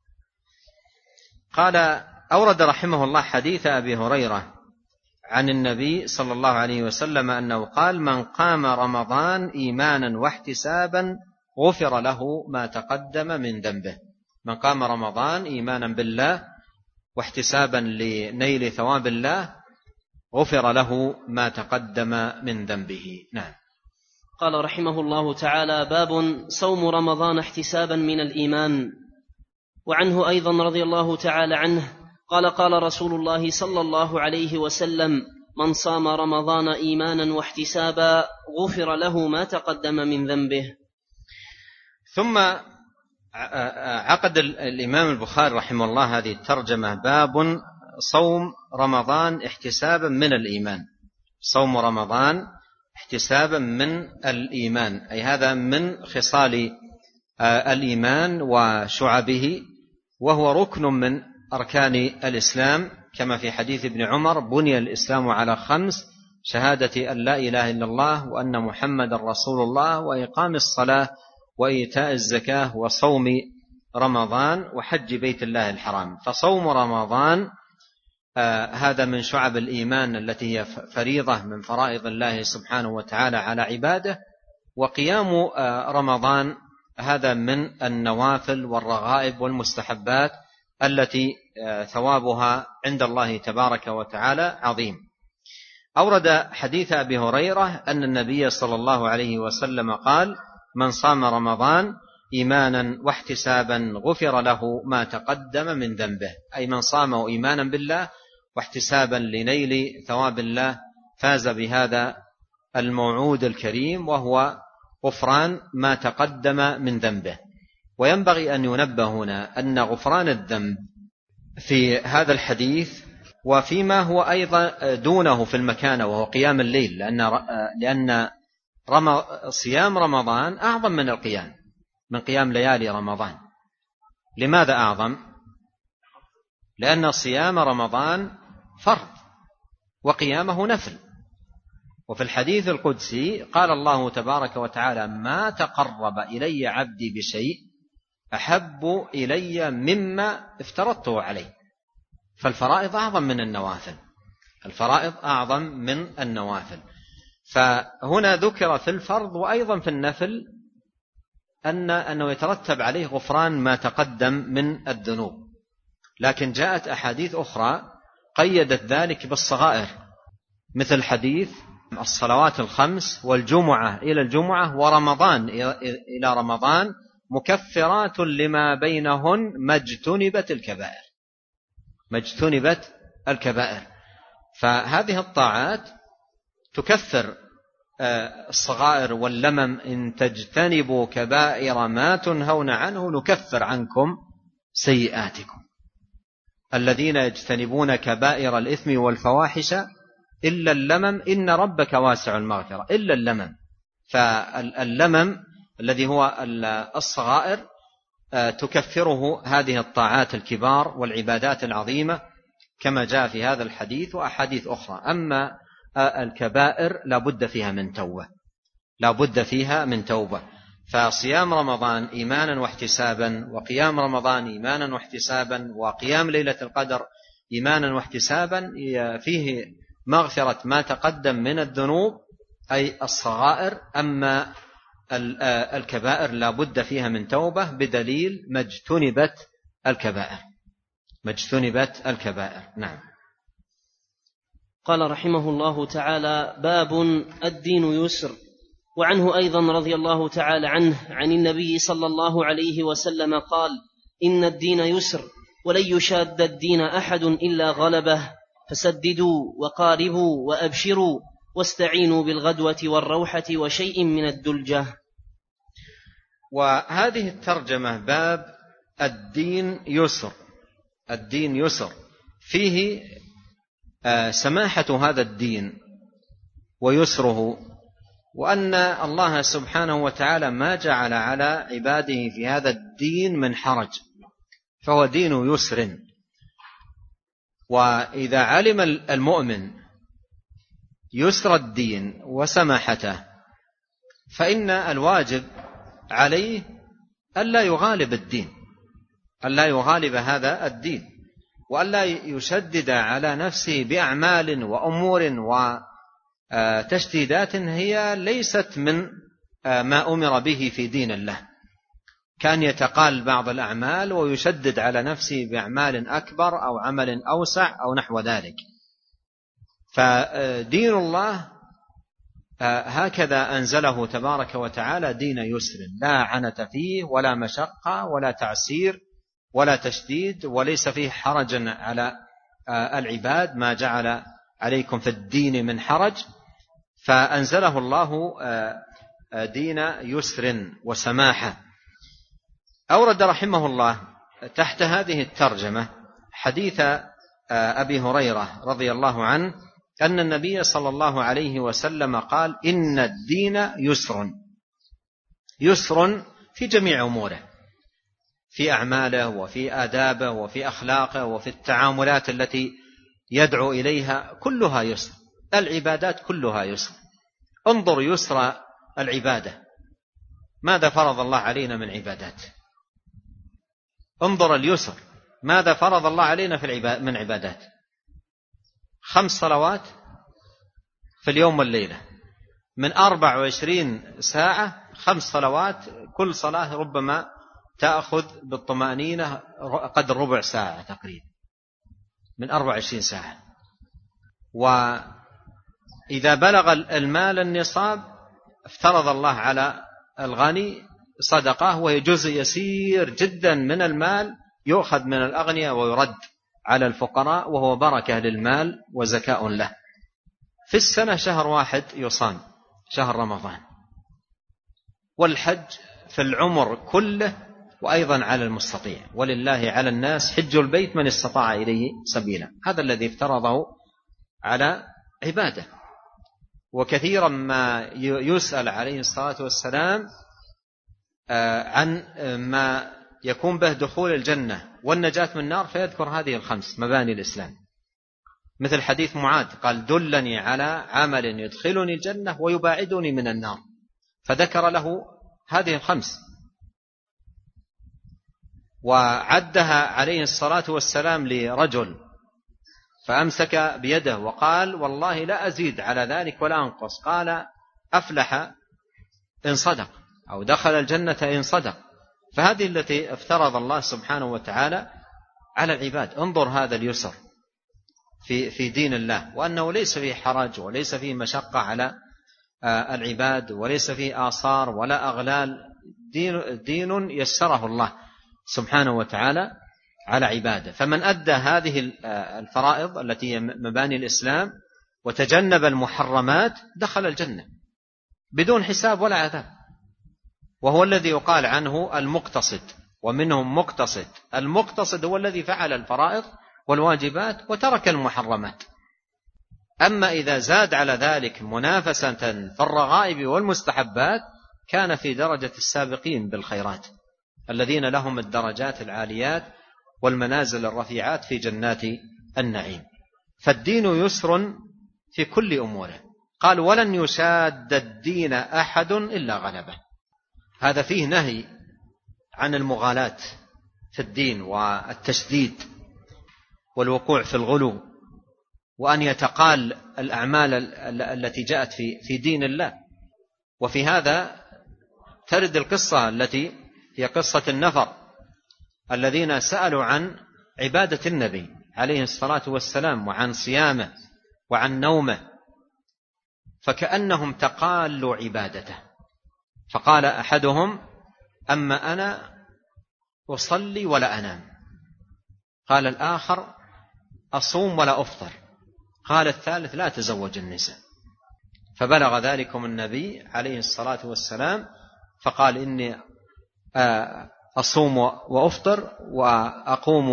قال أورد رحمه الله حديث أبي هريرة عن النبي صلى الله عليه وسلم أنه قال: من قام رمضان إيمانا واحتسابا غفر له ما تقدم من ذنبه. من قام رمضان إيمانا بالله واحتسابا لنيل ثواب الله غفر له ما تقدم من ذنبه. نعم. قال رحمه الله تعالى: باب صوم رمضان احتسابا من الإيمان. وعنه أيضا رضي الله تعالى عنه قال: قال رسول الله صلى الله عليه وسلم: من صام رمضان إيمانا واحتسابا غفر له ما تقدم من ذنبه. ثم عقد الإمام البخاري رحمه الله هذه الترجمة: باب صوم رمضان احتسابا من الإيمان. صوم رمضان احتسابا من الإيمان أي هذا من خصال الإيمان وشعبه، وهو ركن من أركان الإسلام، كما في حديث ابن عمر: بني الإسلام على خمس: شهادة أن لا إله إلا الله وأن محمد رسول الله وإقام الصلاة وإيتاء الزكاة وصوم رمضان وحج بيت الله الحرام. فصوم رمضان آه هذا من شعب الإيمان التي هي فريضة من فرائض الله سبحانه وتعالى على عباده، وقيام آه رمضان هذا من النوافل والرغائب والمستحبات التي آه ثوابها عند الله تبارك وتعالى عظيم. أورد حديث أبي هريرة أن النبي صلى الله عليه وسلم قال: من صام رمضان إيمانا واحتسابا غفر له ما تقدم من ذنبه. أي من صامه إيمانا بالله واحتسابا لنيل ثواب الله فاز بهذا الموعود الكريم، وهو غفران ما تقدم من ذنبه. وينبغي أن ينبه هنا أن غفران الذنب في هذا الحديث وفيما هو أيضا دونه في المكانة وهو قيام الليل، لأن, لأن صيام رمضان أعظم من القيام من قيام ليالي رمضان. لماذا أعظم؟ لأن صيام رمضان فرض وقيامه نفل. وفي الحديث القدسي قال الله تبارك وتعالى: ما تقرب إلي عبدي بشيء أحب إلي مما افترضته عليه. فالفرائض أعظم من النوافل، الفرائض أعظم من النوافل. فهنا ذكر في الفرض وأيضا في النفل أن أنه يترتب عليه غفران ما تقدم من الذنوب. لكن جاءت أحاديث أخرى قيدت ذلك بالصغائر، مثل حديث الصلوات الخمس والجمعة إلى الجمعة ورمضان إلى رمضان مكفرات لما بينهن ما اجتنبت الكبائر ما اجتنبت الكبائر. فهذه الطاعات تكفر الصغائر واللمم. إن تجتنبوا كبائر ما تنهون عنه نكفر عنكم سيئاتكم. الذين يجتنبون كبائر الإثم والفواحش إلا اللمم إن ربك واسع المغفرة. إلا اللمم. فاللمم الذي هو الصغائر تكفره هذه الطاعات الكبار والعبادات العظيمة كما جاء في هذا الحديث وأحاديث أخرى. أما الكبائر لا بد فيها من توبة لا بد فيها من توبة. فصيام رمضان إيمانا واحتسابا، وقيام رمضان إيمانا واحتسابا، وقيام ليلة القدر إيمانا واحتسابا فيه مغفرة ما تقدم من الذنوب أي الصغائر. أما الكبائر لا بد فيها من توبة بدليل ما اجتنبت الكبائر ما اجتنبت الكبائر. نعم. قال رحمه الله تعالى: باب الدين يسر. وعنه أيضا رضي الله تعالى عنه عن النبي صلى الله عليه وسلم قال: إن الدين يسر ولن يشاد الدين أحد إلا غلبه، فسددوا وقاربوا وأبشروا واستعينوا بالغدوة والروحة وشيء من الدلجة. وهذه الترجمة باب الدين يسر. الدين يسر فيه سماحة هذا الدين ويسره، وأن الله سبحانه وتعالى ما جعل على عباده في هذا الدين من حرج، فهو دين يسر. وإذا علم المؤمن يسر الدين وسماحته فإن الواجب عليه ألا يغالب الدين ألا يغالب هذا الدين وألا يشدد على نفسه بأعمال وأمور وتشديدات هي ليست من ما أمر به في دين الله. كان يتقال بعض الأعمال ويشدد على نفسه بأعمال أكبر أو عمل أوسع أو نحو ذلك. فدين الله هكذا أنزله تبارك وتعالى دين يسر، لا عنت فيه ولا مشقة ولا تعسير ولا تشديد، وليس فيه حرجا على العباد، ما جعل عليكم في الدين من حرج. فأنزله الله دين يسر وسماحة. أورد رحمه الله تحت هذه الترجمة حديث أبي هريرة رضي الله عنه أن النبي صلى الله عليه وسلم قال: إن الدين يسر. يسر في جميع أموره، في أعماله وفي آدابه وفي أخلاقه وفي التعاملات التي يدعو إليها، كلها يسر. العبادات كلها يسر. انظر يسر العبادة، ماذا فرض الله علينا من عبادات؟ انظر اليسر، ماذا فرض الله علينا في العباد من عبادات؟ خمس صلوات في اليوم والليلة، من أربع وعشرين ساعة خمس صلوات، كل صلاة ربما تأخذ بالطمأنينة قدر ربع ساعة تقريبا، من أربع وعشرين ساعة. وإذا بلغ المال النصاب افترض الله على الغني صدقة، وهي جزء يسير جدا من المال يؤخذ من الأغنياء ويرد على الفقراء، وهو بركة للمال وزكاء له. في السنة شهر واحد يصام، شهر رمضان. والحج في العمر كله، وأيضا على المستطيع. ولله على الناس حج البيت من استطاع إليه سبيلا. هذا الذي افترضه على عباده. وكثيرا ما يسأل عليه الصلاة والسلام عن ما يكون به دخول الجنة والنجاة من النار، فيذكر هذه الخمس مباني الإسلام، مثل حديث معاذ قال: دلني على عمل يدخلني الجنة ويباعدني من النار، فذكر له هذه الخمس. وعدها عليه الصلاة والسلام لرجل فأمسك بيده وقال: والله لا أزيد على ذلك ولا أنقص. قال: أفلح إن صدق، أو دخل الجنة إن صدق. فهذه التي افترض الله سبحانه وتعالى على العباد. انظر هذا اليسر. في في دين الله، وأنه ليس فيه حرج وليس فيه مشقة على العباد وليس فيه آثار ولا أغلال، دين, دين يسره الله سبحانه وتعالى على عباده. فمن أدى هذه الفرائض التي هي مباني الإسلام وتجنب المحرمات دخل الجنة بدون حساب ولا عذاب، وهو الذي يقال عنه المقتصد، ومنهم مقتصد. المقتصد هو الذي فعل الفرائض والواجبات وترك المحرمات. أما إذا زاد على ذلك منافسة في الرغائب والمستحبات كان في درجة السابقين بالخيرات الذين لهم الدرجات العاليات والمنازل الرفيعات في جنات النعيم. فالدين يسر في كل أموره. قال ولن يشاد الدين أحد إلا غلبه. هذا فيه نهي عن المغالاة في الدين والتشديد والوقوع في الغلو، وأن يتقال الأعمال التي جاءت في في دين الله. وفي هذا ترد القصة التي هي قصة النفر الذين سألوا عن عبادة النبي عليه الصلاة والسلام وعن صيامه وعن نومه، فكأنهم تقالوا عبادته. فقال أحدهم أما أنا أصلي ولا أنام، قال الآخر أصوم ولا أفطر، قال الثالث لا أتزوج النساء. فبلغ ذلكم النبي عليه الصلاة والسلام فقال إني أصوم وأفطر وأقوم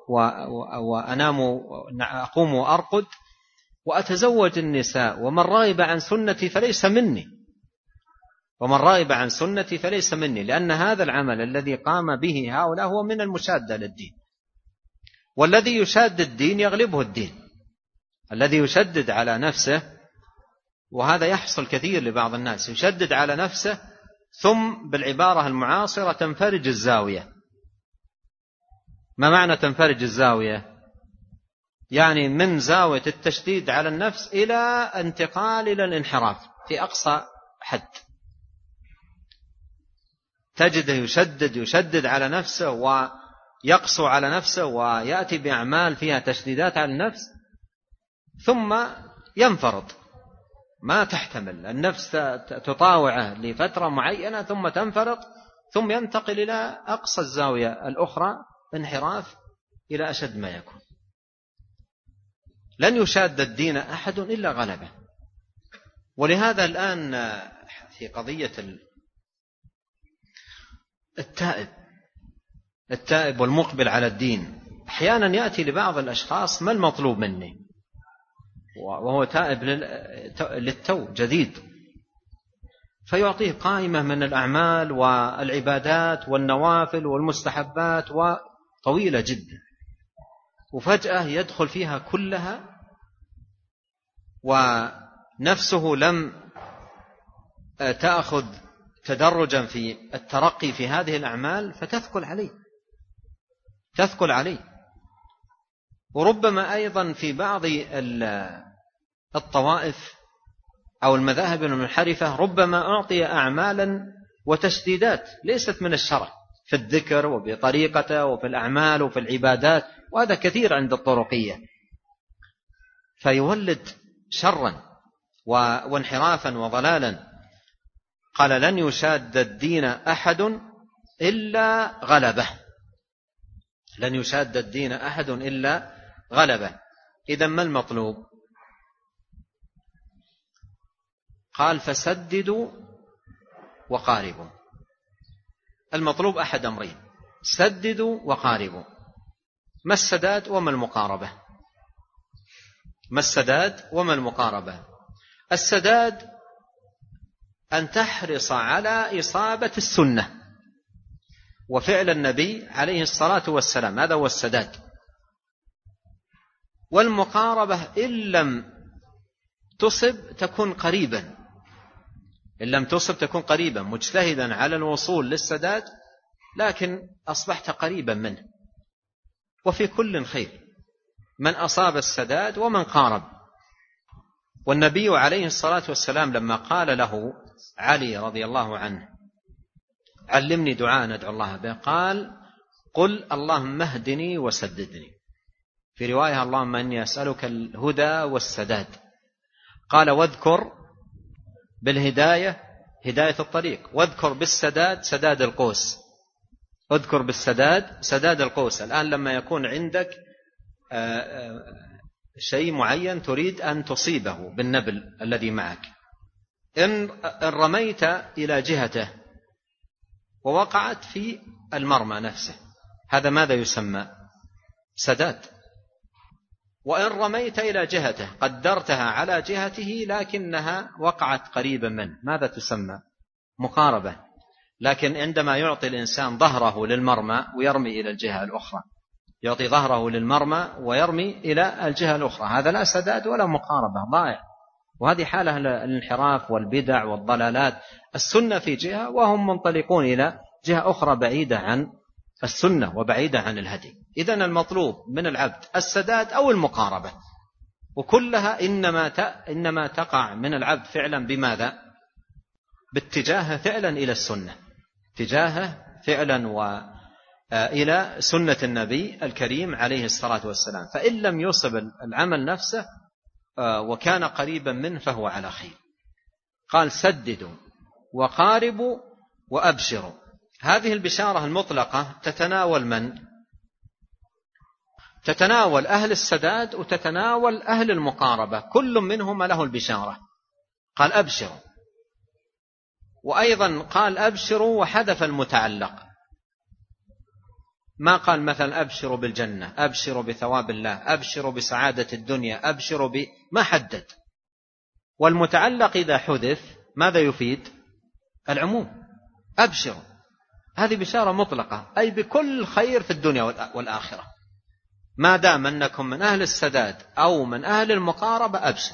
وأنام، أقوم وأرقد وأتزوج النساء، ومن رغب عن سنتي فليس مني، ومن رغب عن سنتي فليس مني. لأن هذا العمل الذي قام به هؤلاء هو من المشادة للدين، والذي يشاد الدين يغلبه الدين. الذي يشدد على نفسه، وهذا يحصل كثير لبعض الناس، يشدد على نفسه ثم بالعبارة المعاصرة تنفرج الزاوية. ما معنى تنفرج الزاوية؟ يعني من زاوية التشديد على النفس إلى انتقال إلى الانحراف في أقصى حد. تجده يشدد يشدد على نفسه ويقسو على نفسه ويأتي بأعمال فيها تشديدات على النفس، ثم ينفرط، ما تحتمل النفس تطاوعه لفترة معينة ثم تنفرط، ثم ينتقل إلى أقصى الزاوية الأخرى انحراف إلى أشد ما يكون. لن يشاد الدين أحد إلا غلبه. ولهذا الآن في قضية التائب التائب والمقبل على الدين، أحيانا يأتي لبعض الأشخاص ما المطلوب مني، وهو تائب للتو جديد، فيعطيه قائمة من الأعمال والعبادات والنوافل والمستحبات وطويلة جدا، وفجأة يدخل فيها كلها ونفسه لم تأخذ تدرجا في الترقي في هذه الأعمال فتثقل عليه تثقل عليه. وربما أيضا في بعض الطوائف أو المذاهب المنحرفة ربما أعطي أعمالا وتشديدات ليست من الشرع في الذكر وبطريقته وفي الأعمال وفي العبادات، وهذا كثير عند الطرقية، فيولد شرا وانحرافا وضلالا. قال لن يشاد الدين أحد إلا غلبه، لن يشاد الدين أحد إلا غلبه. إذا ما المطلوب؟ قال فسددوا وقاربوا. المطلوب أحد أمرين: سددوا وقاربوا. ما السداد وما المقاربة؟ ما السداد وما المقاربة؟ السداد أن تحرص على إصابة السنة وفعل النبي عليه الصلاة والسلام، هذا هو السداد. والمقاربة إن لم تصب تكون قريبا، إن لم تصب تكون قريبا، مجتهدا على الوصول للسداد لكن أصبحت قريبا منه. وفي كل خير من أصاب السداد ومن قارب. والنبي عليه الصلاة والسلام لما قال له علي رضي الله عنه علمني دعاء ندعو الله به، قال قل اللهم اهدني وسددني. في رواية اللهم إني أسألك الهدى والسداد. قال واذكر بالهداية هداية الطريق، واذكر بالسداد سداد القوس. اذكر بالسداد سداد القوس. الآن لما يكون عندك شيء معين تريد أن تصيبه بالنبل الذي معك، إن رميت إلى جهته ووقعت في المرمى نفسه، هذا ماذا يسمى؟ سداد. وإن رميت إلى جهته قدرتها على جهته لكنها وقعت قريبا منه، ماذا تسمى؟ مقاربة. لكن عندما يعطي الإنسان ظهره للمرمى ويرمي إلى الجهة الأخرى، يعطي ظهره للمرمى ويرمي إلى الجهة الأخرى، هذا لا سداد ولا مقاربة، ضائع. وهذه حالة الانحراف والبدع والضلالات. السنة في جهة وهم منطلقون إلى جهة أخرى بعيدة عن السنة وبعيدة عن الهدي. إذن المطلوب من العبد السداد أو المقاربة، وكلها إنما إنما تقع من العبد فعلا بماذا؟ باتجاهه فعلا إلى السنة، اتجاهه فعلا وإلى سنة النبي الكريم عليه الصلاة والسلام. فإن لم يصب العمل نفسه وكان قريبا منه فهو على خير. قال سددوا وقاربوا وأبشروا. هذه البشارة المطلقة تتناول من؟ تتناول أهل السداد وتتناول أهل المقاربة، كل منهما له البشارة. قال أبشروا، وأيضا قال أبشروا وحذف المتعلق، ما قال مثلا أبشروا بالجنة، أبشروا بثواب الله، أبشروا بسعادة الدنيا، أبشروا ب... ما حدد. والمتعلق إذا حذف ماذا يفيد؟ العموم. أبشروا، هذه بشارة مطلقة، أي بكل خير في الدنيا والآخرة، ما دام أنكم من أهل السداد أو من أهل المقاربة أبشر.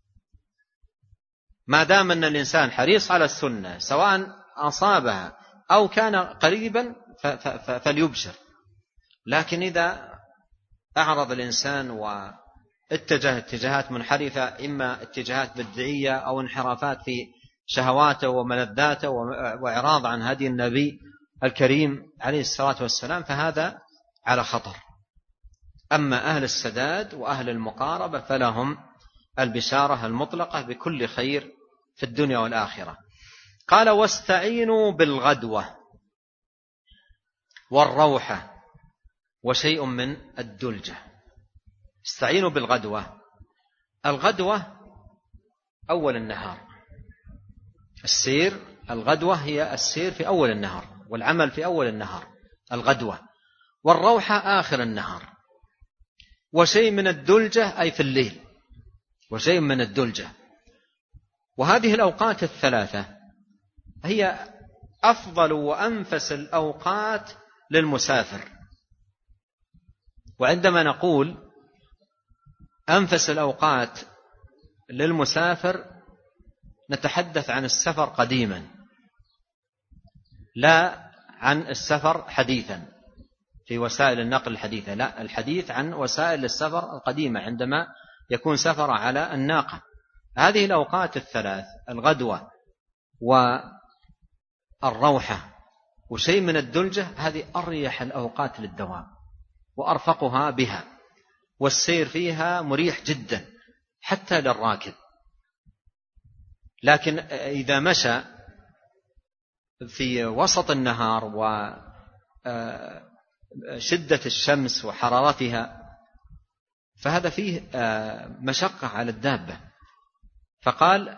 ما دام أن الإنسان حريص على السنة سواء أصابها أو كان قريبا فليبشر. لكن إذا أعرض الإنسان واتجه اتجاهات منحرفة، إما اتجاهات بدعية أو انحرافات في شهواته وملذاته وإعراض عن هدي النبي الكريم عليه الصلاة والسلام، فهذا على خطر. أما أهل السداد وأهل المقاربة فلهم البشارة المطلقة بكل خير في الدنيا والآخرة. قال واستعينوا بالغدوة والروحة وشيء من الدلجة. استعينوا بالغدوة. الغدوة أول النهار، السير. الغدوة هي السير في أول النهار والعمل في أول النهار، الغدوة. والروحة آخر النهار. وشيء من الدلجة أي في الليل، وشيء من الدلجة. وهذه الأوقات الثلاثة هي أفضل وأنفس الأوقات للمسافر. وعندما نقول أنفس الأوقات للمسافر نتحدث عن السفر قديما، لا عن السفر حديثا في وسائل النقل الحديثة، لا، الحديث عن وسائل السفر القديمة عندما يكون سفر على الناقة. هذه الأوقات الثلاث، الغدوة والروحة وشيء من الدلجة، هذه أريح الأوقات للدوام وأرفقها بها، والسير فيها مريح جدا حتى للراكب. لكن إذا مشى في وسط النهار وشدة الشمس وحرارتها فهذا فيه مشقة على الدابة. فقال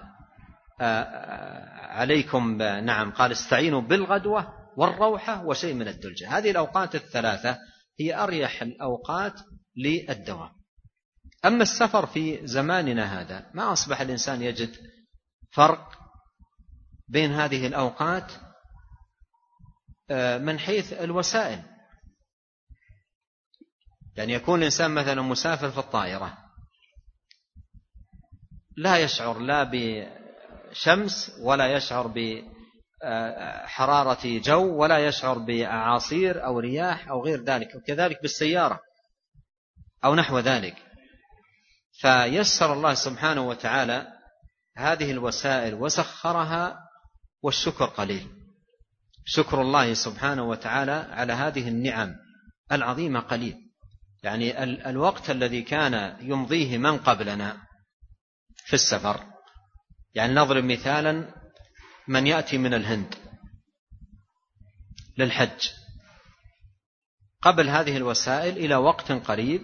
عليكم نعم قال استعينوا بالغدوة والروحة وشيء من الدلجة. هذه الأوقات الثلاثة هي أريح الأوقات للدوام. أما السفر في زماننا هذا ما أصبح الإنسان يجد فرق بين هذه الأوقات من حيث الوسائل. يعني يكون الإنسان مثلا مسافر في الطائرة لا يشعر لا بشمس ولا يشعر بحرارة جو ولا يشعر بأعاصير أو رياح أو غير ذلك، وكذلك بالسيارة أو نحو ذلك. فيسر الله سبحانه وتعالى هذه الوسائل وسخرها، والشكر قليل. شكر الله سبحانه وتعالى على هذه النعم العظيمة قليل. يعني ال الوقت الذي كان يمضيه من قبلنا في السفر، يعني نضرب مثالا من يأتي من الهند للحج قبل هذه الوسائل إلى وقت قريب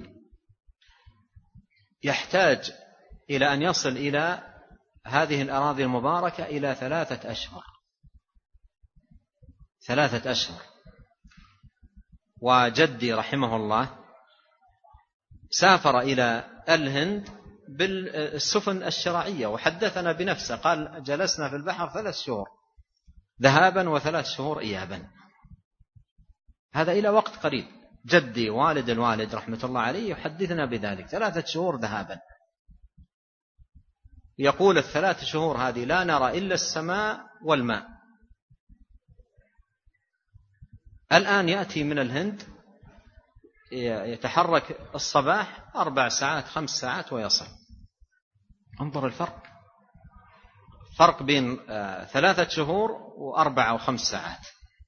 يحتاج إلى أن يصل إلى هذه الأراضي المباركة إلى ثلاثة أشهر ثلاثة أشهر وجدي رحمه الله سافر إلى الهند بالسفن الشراعية وحدثنا بنفسه، قال جلسنا في البحر ثلاث شهور ذهابا وثلاث شهور إيابا، هذا إلى وقت قريب. جدي والد الوالد رحمة الله عليه يحدثنا بذلك، ثلاثة شهور ذهابا. يقول الثلاث شهور هذه لا نرى إلا السماء والماء. الآن يأتي من الهند يتحرك الصباح أربع ساعات خمس ساعات ويصل. انظر الفرق، فرق بين ثلاثة شهور وأربع أو خمس ساعات.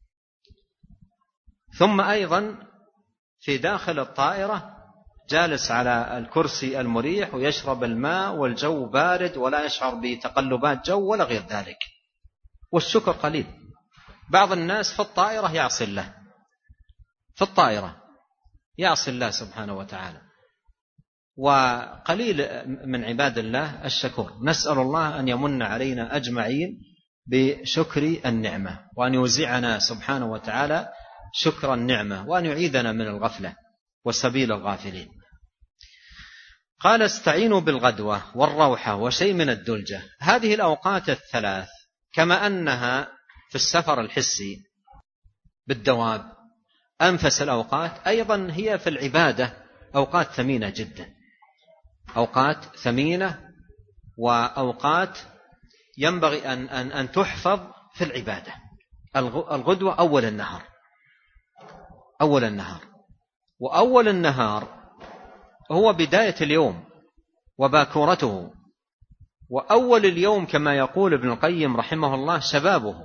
ثم أيضا في داخل الطائرة جالس على الكرسي المريح ويشرب الماء والجو بارد ولا يشعر بتقلبات جو ولا غير ذلك، والشكر قليل. بعض الناس في الطائرة يعصي الله، في الطائرة يعصي الله سبحانه وتعالى، وقليل من عباد الله الشكور. نسأل الله أن يمن علينا أجمعين بشكر النعمة، وأن يوزعنا سبحانه وتعالى شكر النعمة، وأن يعيذنا من الغفلة وسبيل الغافلين. قال استعينوا بالغدوة والروحة وشيء من الدلجة. هذه الأوقات الثلاث كما أنها في السفر الحسي بالدواب أنفس الأوقات، أيضا هي في العبادة أوقات ثمينة جدا، أوقات ثمينة وأوقات ينبغي أن, أن, أن تحفظ في العبادة. الغدوة أول النهار، أول النهار، وأول النهار هو بداية اليوم وباكورته، وأول اليوم كما يقول ابن القيم رحمه الله شبابه،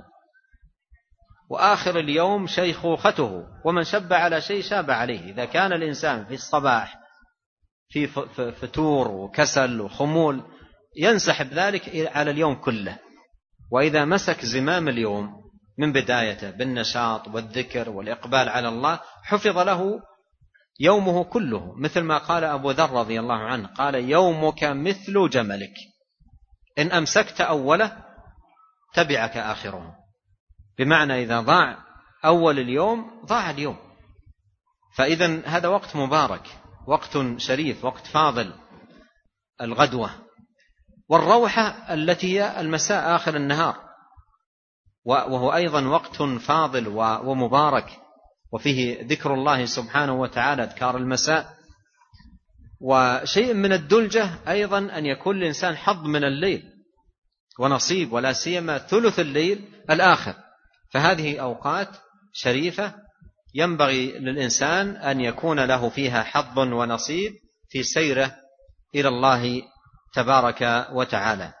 وآخر اليوم شيخوخته، ومن شب على شيء شاب عليه. إذا كان الإنسان في الصباح في فتور وكسل وخمول ينسحب ذلك على اليوم كله، وإذا مسك زمام اليوم من بدايته بالنشاط والذكر والإقبال على الله حفظ له يومه كله، مثل ما قال أبو ذر رضي الله عنه، قال يومك مثل جملك إن أمسكت أوله تبعك آخره، بمعنى إذا ضاع أول اليوم ضاع اليوم. فإذا هذا وقت مبارك، وقت شريف، وقت فاضل الغدوة. والروحة التي هي المساء آخر النهار، وهو أيضا وقت فاضل ومبارك، وفيه ذكر الله سبحانه وتعالى، أذكار المساء. وشيء من الدلجة أيضا أن يكون الإنسان حظ من الليل ونصيب، ولا سيما ثلث الليل الآخر، فهذه أوقات شريفة ينبغي للإنسان أن يكون له فيها حظ ونصيب في سيره إلى الله تبارك وتعالى.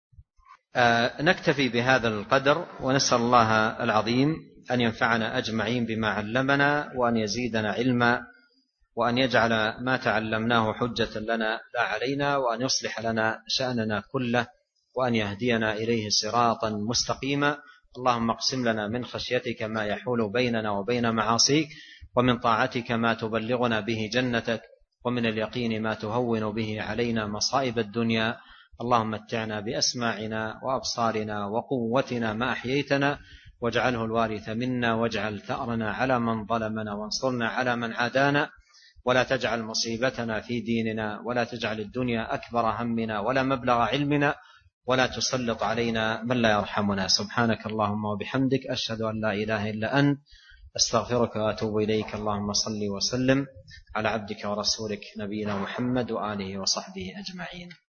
آه نكتفي بهذا القدر، ونسأل الله العظيم أن ينفعنا أجمعين بما علمنا، وأن يزيدنا علما، وأن يجعل ما تعلمناه حجة لنا لا علينا، وأن يصلح لنا شأننا كله، وأن يهدينا إليه صراطا مستقيما. اللهم اقسم لنا من خشيتك ما يحول بيننا وبين معاصيك، ومن طاعتك ما تبلغنا به جنتك، ومن اليقين ما تهون به علينا مصائب الدنيا. اللهم متعنا بأسماعنا وأبصارنا وقوتنا ما أحييتنا، واجعله الوارث منا، واجعل ثأرنا على من ظلمنا، وانصرنا على من عادانا، ولا تجعل مصيبتنا في ديننا، ولا تجعل الدنيا أكبر همنا ولا مبلغ علمنا، ولا تسلط علينا من لا يرحمنا. سبحانك اللهم وبحمدك، أشهد أن لا إله إلا أنت، أستغفرك وأتوب إليك. اللهم صل وسلم على عبدك ورسولك نبينا محمد وآله وصحبه أجمعين.